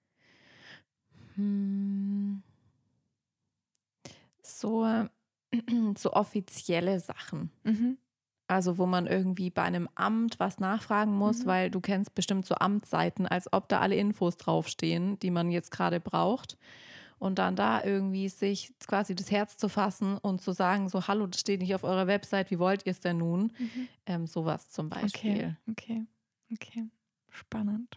So offizielle Sachen. Also wo man irgendwie bei einem Amt was nachfragen muss, weil du kennst bestimmt so Amtsseiten, als ob da alle Infos draufstehen, die man jetzt gerade braucht. Und dann da irgendwie sich quasi das Herz zu fassen und zu sagen, so, hallo, das steht nicht auf eurer Website, wie wollt ihr es denn nun? Sowas zum Beispiel. Okay. Spannend.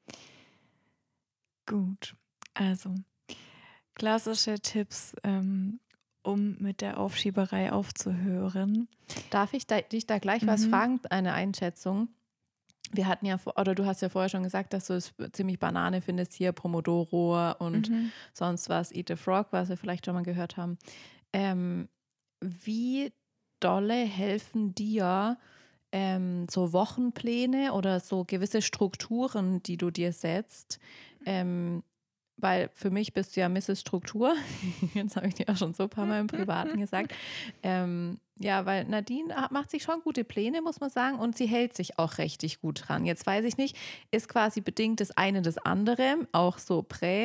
Gut, also klassische Tipps, um mit der Aufschieberei aufzuhören. Darf ich dich da gleich was fragen, eine Einschätzung? Wir hatten ja, oder du hast ja vorher schon gesagt, dass du es ziemlich Banane findest, hier Pomodoro und sonst was, Eat the Frog, was wir vielleicht schon mal gehört haben. Wie dolle helfen dir so Wochenpläne oder so gewisse Strukturen, die du dir setzt? Weil für mich bist du ja Mrs. Struktur. Jetzt habe ich dir auch schon so ein paar Mal im Privaten gesagt. Ja, weil Nadine macht sich schon gute Pläne, muss man sagen, und sie hält sich auch richtig gut dran. Jetzt weiß ich nicht, ist quasi bedingt das eine das andere, auch so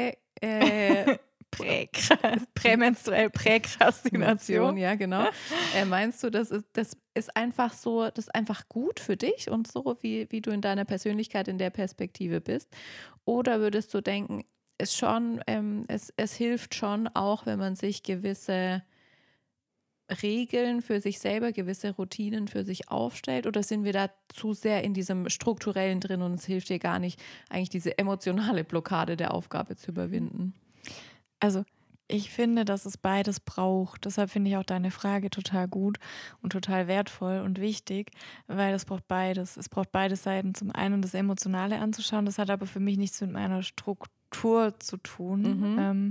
Prämenstruell Präkrastination. Ja, genau. Meinst du, das ist einfach so, das ist einfach gut für dich und so, wie du in deiner Persönlichkeit in der Perspektive bist? Oder würdest du denken, es hilft schon auch, wenn man sich gewisse Regeln für sich selber, gewisse Routinen für sich aufstellt, oder sind wir da zu sehr in diesem Strukturellen drin und es hilft dir gar nicht, eigentlich diese emotionale Blockade der Aufgabe zu überwinden? Also ich finde, dass es beides braucht. Deshalb finde ich auch deine Frage total gut und total wertvoll und wichtig, weil es braucht beides. Es braucht beide Seiten. Zum einen das Emotionale anzuschauen, das hat aber für mich nichts mit meiner Struktur zu tun.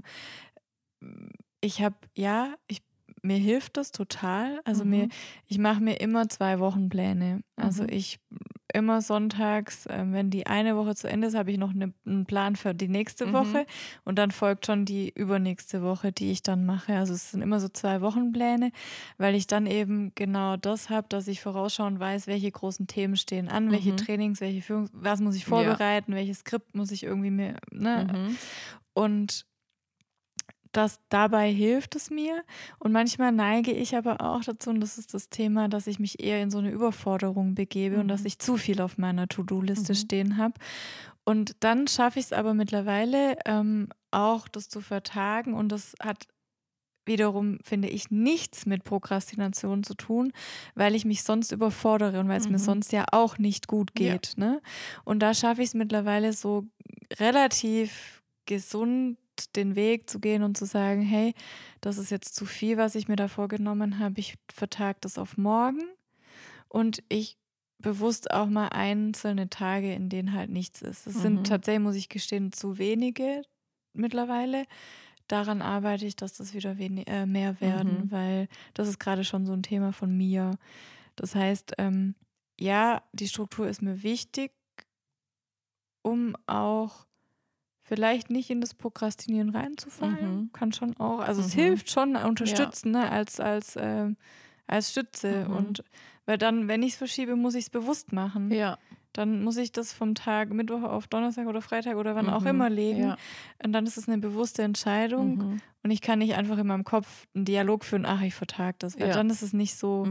Mir hilft das total. Also ich mache mir immer 2 Wochenpläne. Also ich immer sonntags, wenn die eine Woche zu Ende ist, habe ich noch einen Plan für die nächste Woche und dann folgt schon die übernächste Woche, die ich dann mache. Also es sind immer so 2 Wochenpläne, weil ich dann eben genau das habe, dass ich vorausschauen weiß, welche großen Themen stehen an, welche Trainings, welche was muss ich vorbereiten, welches Skript muss ich irgendwie mir, und dabei hilft es mir, und manchmal neige ich aber auch dazu, und das ist das Thema, dass ich mich eher in so eine Überforderung begebe und dass ich zu viel auf meiner To-Do-Liste stehen habe. Und dann schaffe ich es aber mittlerweile auch, das zu vertagen, und das hat wiederum, finde ich, nichts mit Prokrastination zu tun, weil ich mich sonst überfordere und weil es mir sonst ja auch nicht gut geht. Ne? Und da schaffe ich es mittlerweile so relativ gesund, den Weg zu gehen und zu sagen, hey, das ist jetzt zu viel, was ich mir da vorgenommen habe. Ich vertage das auf morgen und ich bewusst auch mal einzelne Tage, in denen halt nichts ist. Es sind tatsächlich, muss ich gestehen, zu wenige mittlerweile. Daran arbeite ich, dass das wieder mehr werden, weil das ist gerade schon so ein Thema von mir. Das heißt, ja, die Struktur ist mir wichtig, um auch vielleicht nicht in das Prokrastinieren reinzufallen. Kann schon auch, also es hilft schon, unterstützen, ne, als Stütze. Und weil dann, wenn ich es verschiebe, muss ich es bewusst machen. Ja. Dann muss ich das vom Tag Mittwoch auf Donnerstag oder Freitag oder wann auch immer legen. Ja. Und dann ist es eine bewusste Entscheidung. Und ich kann nicht einfach in meinem Kopf einen Dialog führen, ach, ich vertage das. Weil dann ist es nicht so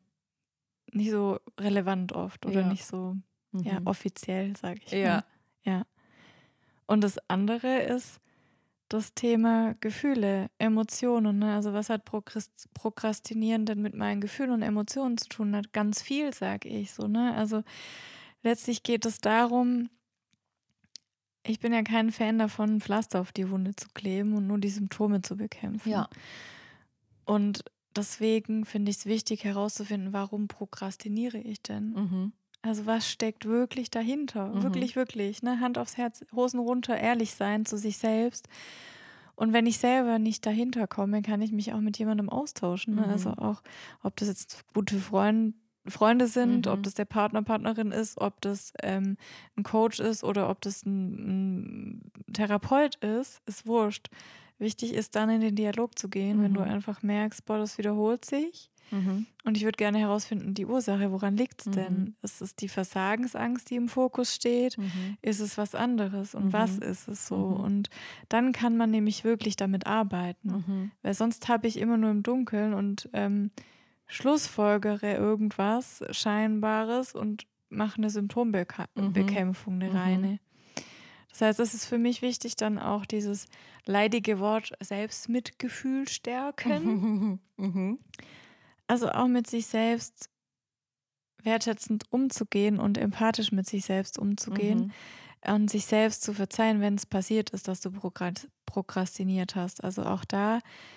relevant oft oder nicht so offiziell, sage ich mal. Ja. Und das andere ist das Thema Gefühle, Emotionen. Ne? Also was hat Prokrastinieren denn mit meinen Gefühlen und Emotionen zu tun? Hat ganz viel, sage ich so. Ne? Also letztlich geht es darum, ich bin ja kein Fan davon, ein Pflaster auf die Wunde zu kleben und nur die Symptome zu bekämpfen. Ja. Und deswegen finde ich es wichtig herauszufinden, warum prokrastiniere ich denn? Also was steckt wirklich dahinter? Wirklich, wirklich. Ne? Hand aufs Herz, Hosen runter, ehrlich sein zu sich selbst. Und wenn ich selber nicht dahinter komme, kann ich mich auch mit jemandem austauschen. Ne? Also auch, ob das jetzt gute Freunde sind, ob das der Partner, Partnerin ist, ob das ein Coach ist oder ob das ein Therapeut ist wurscht. Wichtig ist dann in den Dialog zu gehen, wenn du einfach merkst, boah, das wiederholt sich. Und ich würde gerne herausfinden, die Ursache, woran liegt es denn? Ist es die Versagensangst, die im Fokus steht? Ist es was anderes? Und was ist es so? Und dann kann man nämlich wirklich damit arbeiten. Weil sonst habe ich immer nur im Dunkeln und schlussfolgere irgendwas Scheinbares und mache eine Symptombekämpfung, eine reine. Das heißt, es ist für mich wichtig, dann auch dieses leidige Wort Selbstmitgefühl stärken. Also auch mit sich selbst wertschätzend umzugehen und empathisch mit sich selbst umzugehen und sich selbst zu verzeihen, wenn es passiert ist, dass du prokrastiniert hast. Also auch da,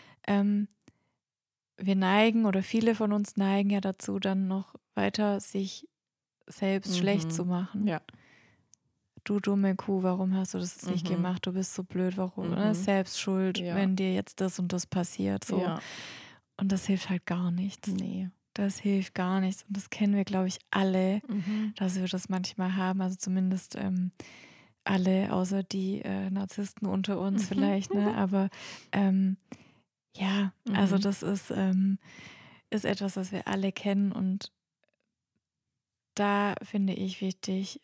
wir neigen oder viele von uns neigen ja dazu, dann noch weiter sich selbst schlecht zu machen. Ja. Du dumme Kuh, warum hast du das jetzt nicht gemacht? Du bist so blöd, warum? Selbst schuld, wenn dir jetzt das und das passiert. So. Ja. Und das hilft halt gar nichts. Nee. Das hilft gar nichts. Und das kennen wir, glaube ich, alle, dass wir das manchmal haben. Also zumindest alle, außer die Narzissten unter uns vielleicht. Ne? Aber ja, also das ist etwas, was wir alle kennen. Und da finde ich wichtig,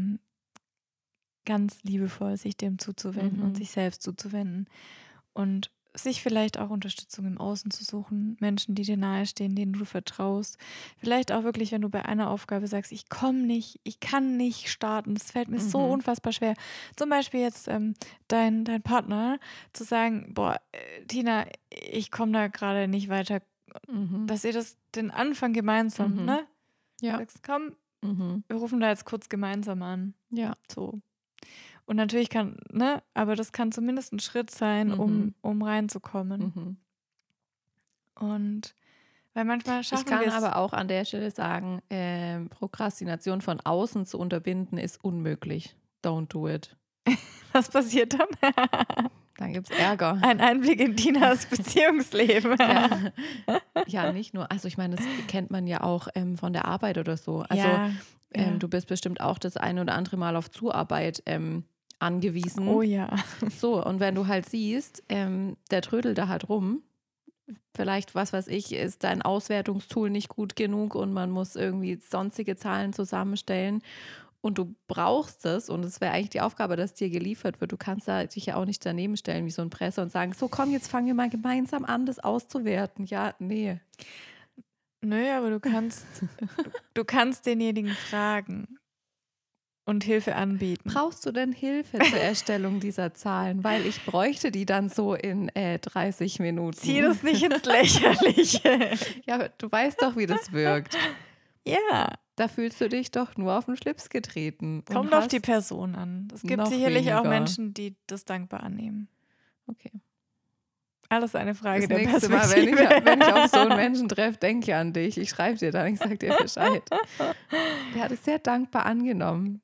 ganz liebevoll sich dem zuzuwenden und sich selbst zuzuwenden. Und sich vielleicht auch Unterstützung im Außen zu suchen, Menschen, die dir nahestehen, denen du vertraust. Vielleicht auch wirklich, wenn du bei einer Aufgabe sagst, ich kann nicht starten, das fällt mir so unfassbar schwer. Zum Beispiel jetzt dein Partner zu sagen, boah, Tina, ich komme da gerade nicht weiter, dass ihr den Anfang gemeinsam, ne? Ja. Sagst, komm, wir rufen da jetzt kurz gemeinsam an. Ja. So. Und natürlich aber das kann zumindest ein Schritt sein, um reinzukommen. Und weil manchmal schaffen wir es. Ich kann aber auch an der Stelle sagen, Prokrastination von außen zu unterbinden ist unmöglich. Don't do it. Was passiert dann? Dann gibt es Ärger. Ein Einblick in Tinas Beziehungsleben. Ja, nicht nur. Also ich meine, das kennt man ja auch von der Arbeit oder so. Also du bist bestimmt auch das eine oder andere Mal auf Zuarbeit angewiesen. Oh ja. So, und wenn du halt siehst, der trödelt da halt rum, vielleicht, was weiß ich, ist dein Auswertungstool nicht gut genug und man muss irgendwie sonstige Zahlen zusammenstellen und du brauchst es und es wäre eigentlich die Aufgabe, dass dir geliefert wird. Du kannst da dich ja auch nicht daneben stellen wie so ein Presser und sagen, so komm, jetzt fangen wir mal gemeinsam an, das auszuwerten. Ja, nee. Nö, aber du kannst denjenigen fragen, und Hilfe anbieten. Brauchst du denn Hilfe zur Erstellung dieser Zahlen? Weil ich bräuchte die dann so in 30 Minuten. Zieh das nicht ins Lächerliche. Ja, aber du weißt doch, wie das wirkt. Ja. Da fühlst du dich doch nur auf den Schlips getreten. Kommt auf die Person an. Es gibt sicherlich auch Menschen, die das dankbar annehmen. Okay. Alles eine Frage das der nächste Perspektive. Mal, wenn ich auf so einen Menschen treffe, denke ich an dich. Ich schreibe dir dann, ich sage dir Bescheid. Der hat es sehr dankbar angenommen.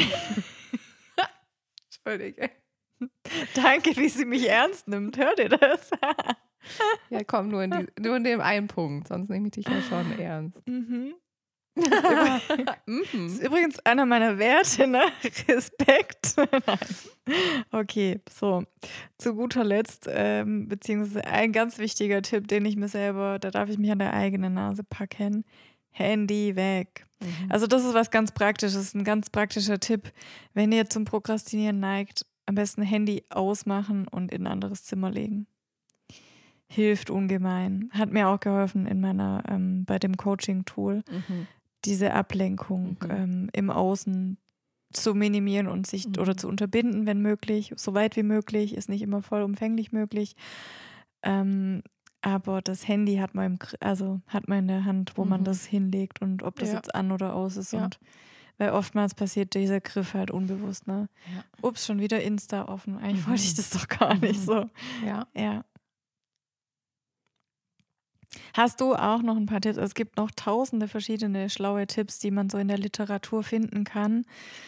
Entschuldige. Danke, wie sie mich ernst nimmt. Hört ihr das? Ja, komm, nur in dem einen Punkt, sonst nehme ich dich ja schon ernst. Das ist übrigens einer meiner Werte, ne? Respekt. Okay, so. Zu guter Letzt, beziehungsweise ein ganz wichtiger Tipp, den ich mir selber, da darf ich mich an der eigenen Nase packen. Handy weg. Also das ist was ganz Praktisches, ein ganz praktischer Tipp. Wenn ihr zum Prokrastinieren neigt, am besten Handy ausmachen und in ein anderes Zimmer legen. Hilft ungemein. Hat mir auch geholfen in meiner, bei dem Coaching-Tool, diese Ablenkung im Außen zu minimieren und sich oder zu unterbinden, wenn möglich, so weit wie möglich, ist nicht immer vollumfänglich möglich. Aber das Handy hat man in der Hand, wo man das hinlegt und ob das jetzt an oder aus ist. Und weil oftmals passiert dieser Griff halt unbewusst, ne? Ja. Ups, schon wieder Insta offen. Eigentlich wollte ich das doch gar nicht so. Ja. Hast du auch noch ein paar Tipps? Es gibt noch tausende verschiedene schlaue Tipps, die man so in der Literatur finden kann.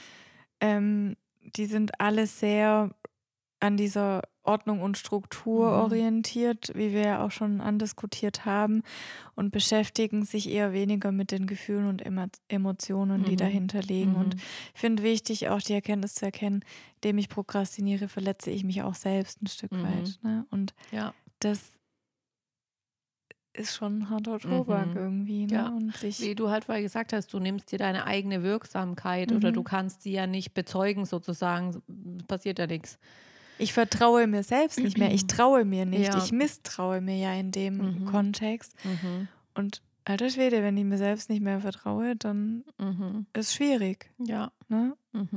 Die sind alle sehr an dieser Ordnung und Struktur orientiert, wie wir ja auch schon andiskutiert haben, und beschäftigen sich eher weniger mit den Gefühlen und Emotionen, die dahinter liegen. Und ich finde wichtig, auch die Erkenntnis zu erkennen, indem ich prokrastiniere, verletze ich mich auch selbst ein Stück weit. Ne? Und das ist schon ein harter Tobak irgendwie. Ne? Ja, und wie du halt vorher gesagt hast, du nimmst dir deine eigene Wirksamkeit oder du kannst sie ja nicht bezeugen sozusagen, passiert ja nichts. Ich vertraue mir selbst nicht mehr, ich traue mir nicht, ich misstraue mir ja in dem Kontext. Und alter Schwede, wenn ich mir selbst nicht mehr vertraue, dann ist es schwierig. Ja. Ne?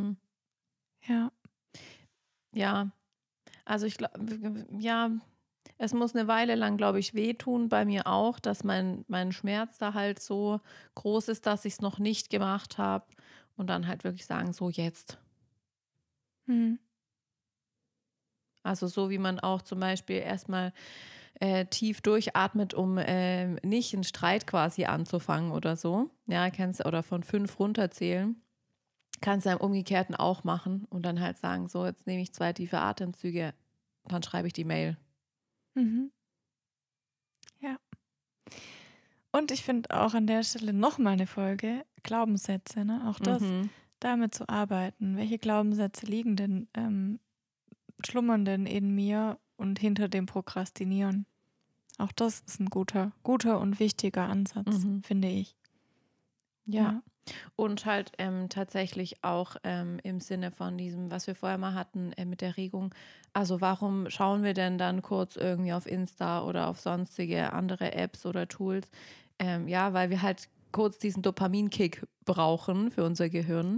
Ja, also ich glaube, es muss eine Weile lang, glaube ich, wehtun, bei mir auch, dass mein Schmerz da halt so groß ist, dass ich es noch nicht gemacht habe und dann halt wirklich sagen, so jetzt. Also so wie man auch zum Beispiel erstmal tief durchatmet, um nicht einen Streit quasi anzufangen oder so. Ja, kennst du, oder von 5 runterzählen. Kannst du im Umgekehrten auch machen und dann halt sagen, so jetzt nehme ich 2 tiefe Atemzüge, dann schreibe ich die Mail. Ja. Und ich finde auch an der Stelle nochmal eine Folge, Glaubenssätze, ne? Auch das, damit zu arbeiten. Welche Glaubenssätze liegen denn, schlummern denn in mir und hinter dem Prokrastinieren? Auch das ist ein guter und wichtiger Ansatz, finde ich. Ja. Und halt tatsächlich auch im Sinne von diesem, was wir vorher mal hatten mit der Regung, also warum schauen wir denn dann kurz irgendwie auf Insta oder auf sonstige andere Apps oder Tools? Weil wir halt kurz diesen Dopaminkick brauchen für unser Gehirn.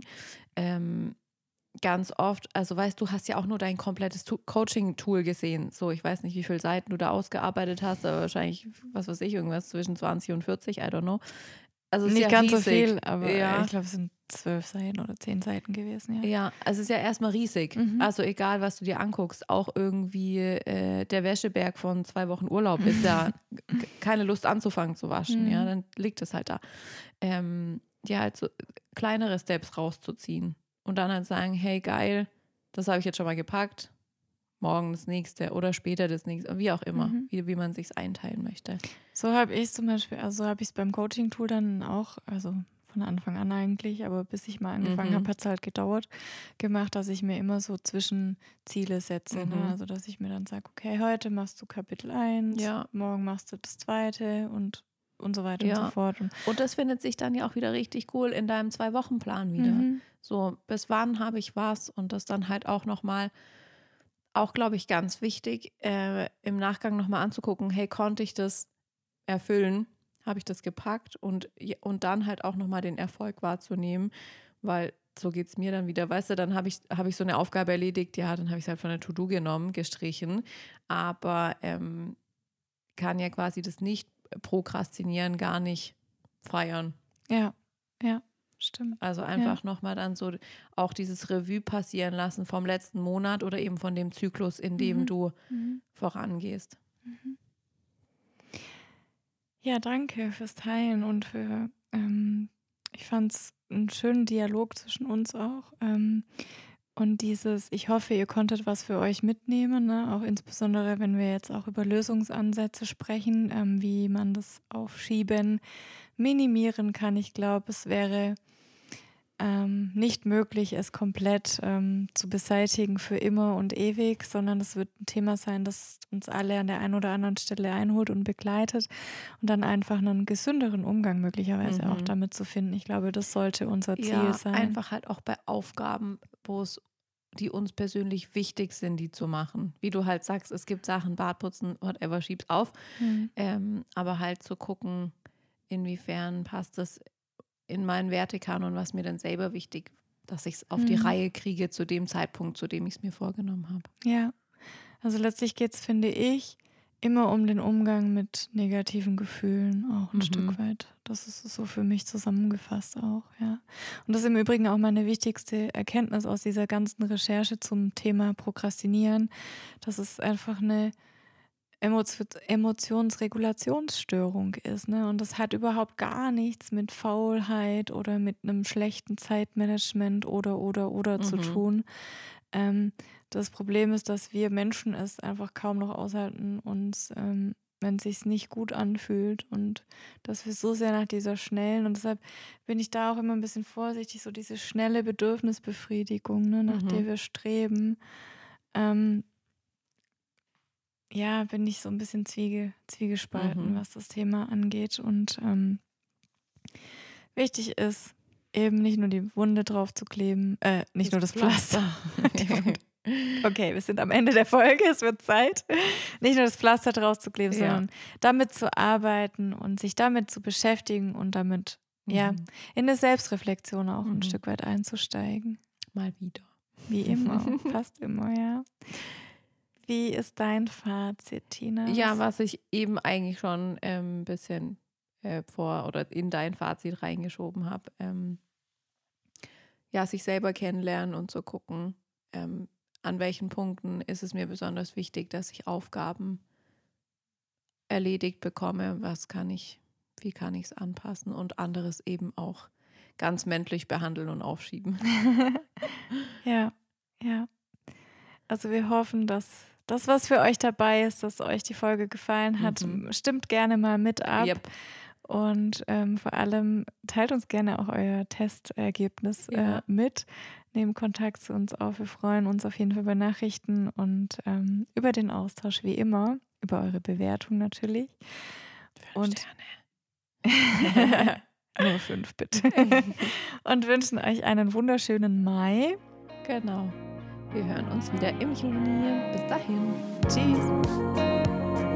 Ganz oft, also weißt du, hast ja auch nur dein komplettes Coaching-Tool gesehen. So, ich weiß nicht, wie viele Seiten du da ausgearbeitet hast, aber wahrscheinlich, was weiß ich, irgendwas zwischen 20 und 40, I don't know. Also nicht ja ganz riesig. So viel, aber ich glaube, es sind 12 Seiten oder 10 Seiten gewesen. Ja, also es ist ja erstmal riesig. Also egal, was du dir anguckst, auch irgendwie der Wäscheberg von 2 Wochen Urlaub ist ja keine Lust anzufangen zu waschen. Ja, dann liegt es halt da. Halt so kleinere Steps rauszuziehen und dann halt sagen, hey geil, das habe ich jetzt schon mal gepackt. Morgen das nächste oder später das nächste, wie auch immer, wie man sich es einteilen möchte. So habe ich es zum Beispiel, also habe ich es beim Coaching-Tool dann auch, also von Anfang an eigentlich, aber bis ich mal angefangen habe, hat es halt gedauert, gemacht, dass ich mir immer so Zwischenziele setze. Ne? Also dass ich mir dann sage, okay, heute machst du Kapitel 1, morgen machst du das 2. und so weiter und so fort. Und das findet sich dann ja auch wieder richtig cool in deinem 2-Wochen-Plan wieder. So, bis wann habe ich was und das dann halt auch nochmal, auch glaube ich ganz wichtig, im Nachgang nochmal anzugucken, hey, konnte ich das erfüllen? Habe ich das gepackt? Und dann halt auch nochmal den Erfolg wahrzunehmen, weil so geht es mir dann wieder. Weißt du, dann habe ich so eine Aufgabe erledigt, ja, dann habe ich es halt von der To-Do genommen, gestrichen. Aber kann ja quasi das Nicht-Prokrastinieren gar nicht feiern. Ja, stimmt. Also einfach nochmal dann so auch dieses Revue passieren lassen vom letzten Monat oder eben von dem Zyklus, in dem du vorangehst. Ja, danke fürs Teilen und für, ich fand es einen schönen Dialog zwischen uns auch. Und ich hoffe, ihr konntet was für euch mitnehmen, ne? Auch insbesondere, wenn wir jetzt auch über Lösungsansätze sprechen, wie man das Aufschieben minimieren kann. Ich glaube, es wäre nicht möglich, es komplett zu beseitigen für immer und ewig, sondern es wird ein Thema sein, das uns alle an der einen oder anderen Stelle einholt und begleitet und dann einfach einen gesünderen Umgang möglicherweise auch damit zu finden. Ich glaube, das sollte unser Ziel sein. Einfach halt auch bei Aufgaben, die uns persönlich wichtig sind, die zu machen. Wie du halt sagst, es gibt Sachen, Bartputzen, whatever, schieb's auf. Aber halt zu gucken, inwiefern passt das in meinen Wertekanon, was mir dann selber wichtig, dass ich es auf die Reihe kriege zu dem Zeitpunkt, zu dem ich es mir vorgenommen habe. Ja, also letztlich geht es, finde ich, immer um den Umgang mit negativen Gefühlen auch ein Stück weit. Das ist so für mich zusammengefasst auch, ja. Und das ist im Übrigen auch meine wichtigste Erkenntnis aus dieser ganzen Recherche zum Thema Prokrastinieren, dass es einfach eine Emotionsregulationsstörung ist, ne? Und das hat überhaupt gar nichts mit Faulheit oder mit einem schlechten Zeitmanagement oder zu tun. Das Problem ist, dass wir Menschen es einfach kaum noch aushalten, uns, wenn es sich nicht gut anfühlt und dass wir so sehr nach dieser schnellen, und deshalb bin ich da auch immer ein bisschen vorsichtig, so diese schnelle Bedürfnisbefriedigung, ne, nach der wir streben, bin ich so ein bisschen zwiegespalten, was das Thema angeht. Und wichtig ist, eben nicht nur die Wunde drauf zu kleben, nicht nur das Pflaster. Okay, wir sind am Ende der Folge, es wird Zeit. Nicht nur das Pflaster drauf zu kleben, sondern damit zu arbeiten und sich damit zu beschäftigen und damit in eine Selbstreflexion auch ein Stück weit einzusteigen. Mal wieder. Wie immer, fast immer, ja. Wie ist dein Fazit, Tina? Ja, was ich eben eigentlich schon ein bisschen vor oder in dein Fazit reingeschoben habe. Sich selber kennenlernen und so gucken, an welchen Punkten ist es mir besonders wichtig, dass ich Aufgaben erledigt bekomme, wie kann ich es anpassen und anderes eben auch ganz menschlich behandeln und aufschieben. Ja. Also wir hoffen, dass das, was für euch dabei ist, dass euch die Folge gefallen hat. Stimmt gerne mal mit ab. Yep. Und vor allem teilt uns gerne auch euer Testergebnis mit. Nehmt Kontakt zu uns auf. Wir freuen uns auf jeden Fall über Nachrichten und über den Austausch wie immer. Über eure Bewertung natürlich. 5 Sterne. Nur 5 bitte. Und wünschen euch einen wunderschönen Mai. Genau. Wir hören uns wieder im Juni. Bis dahin. Tschüss.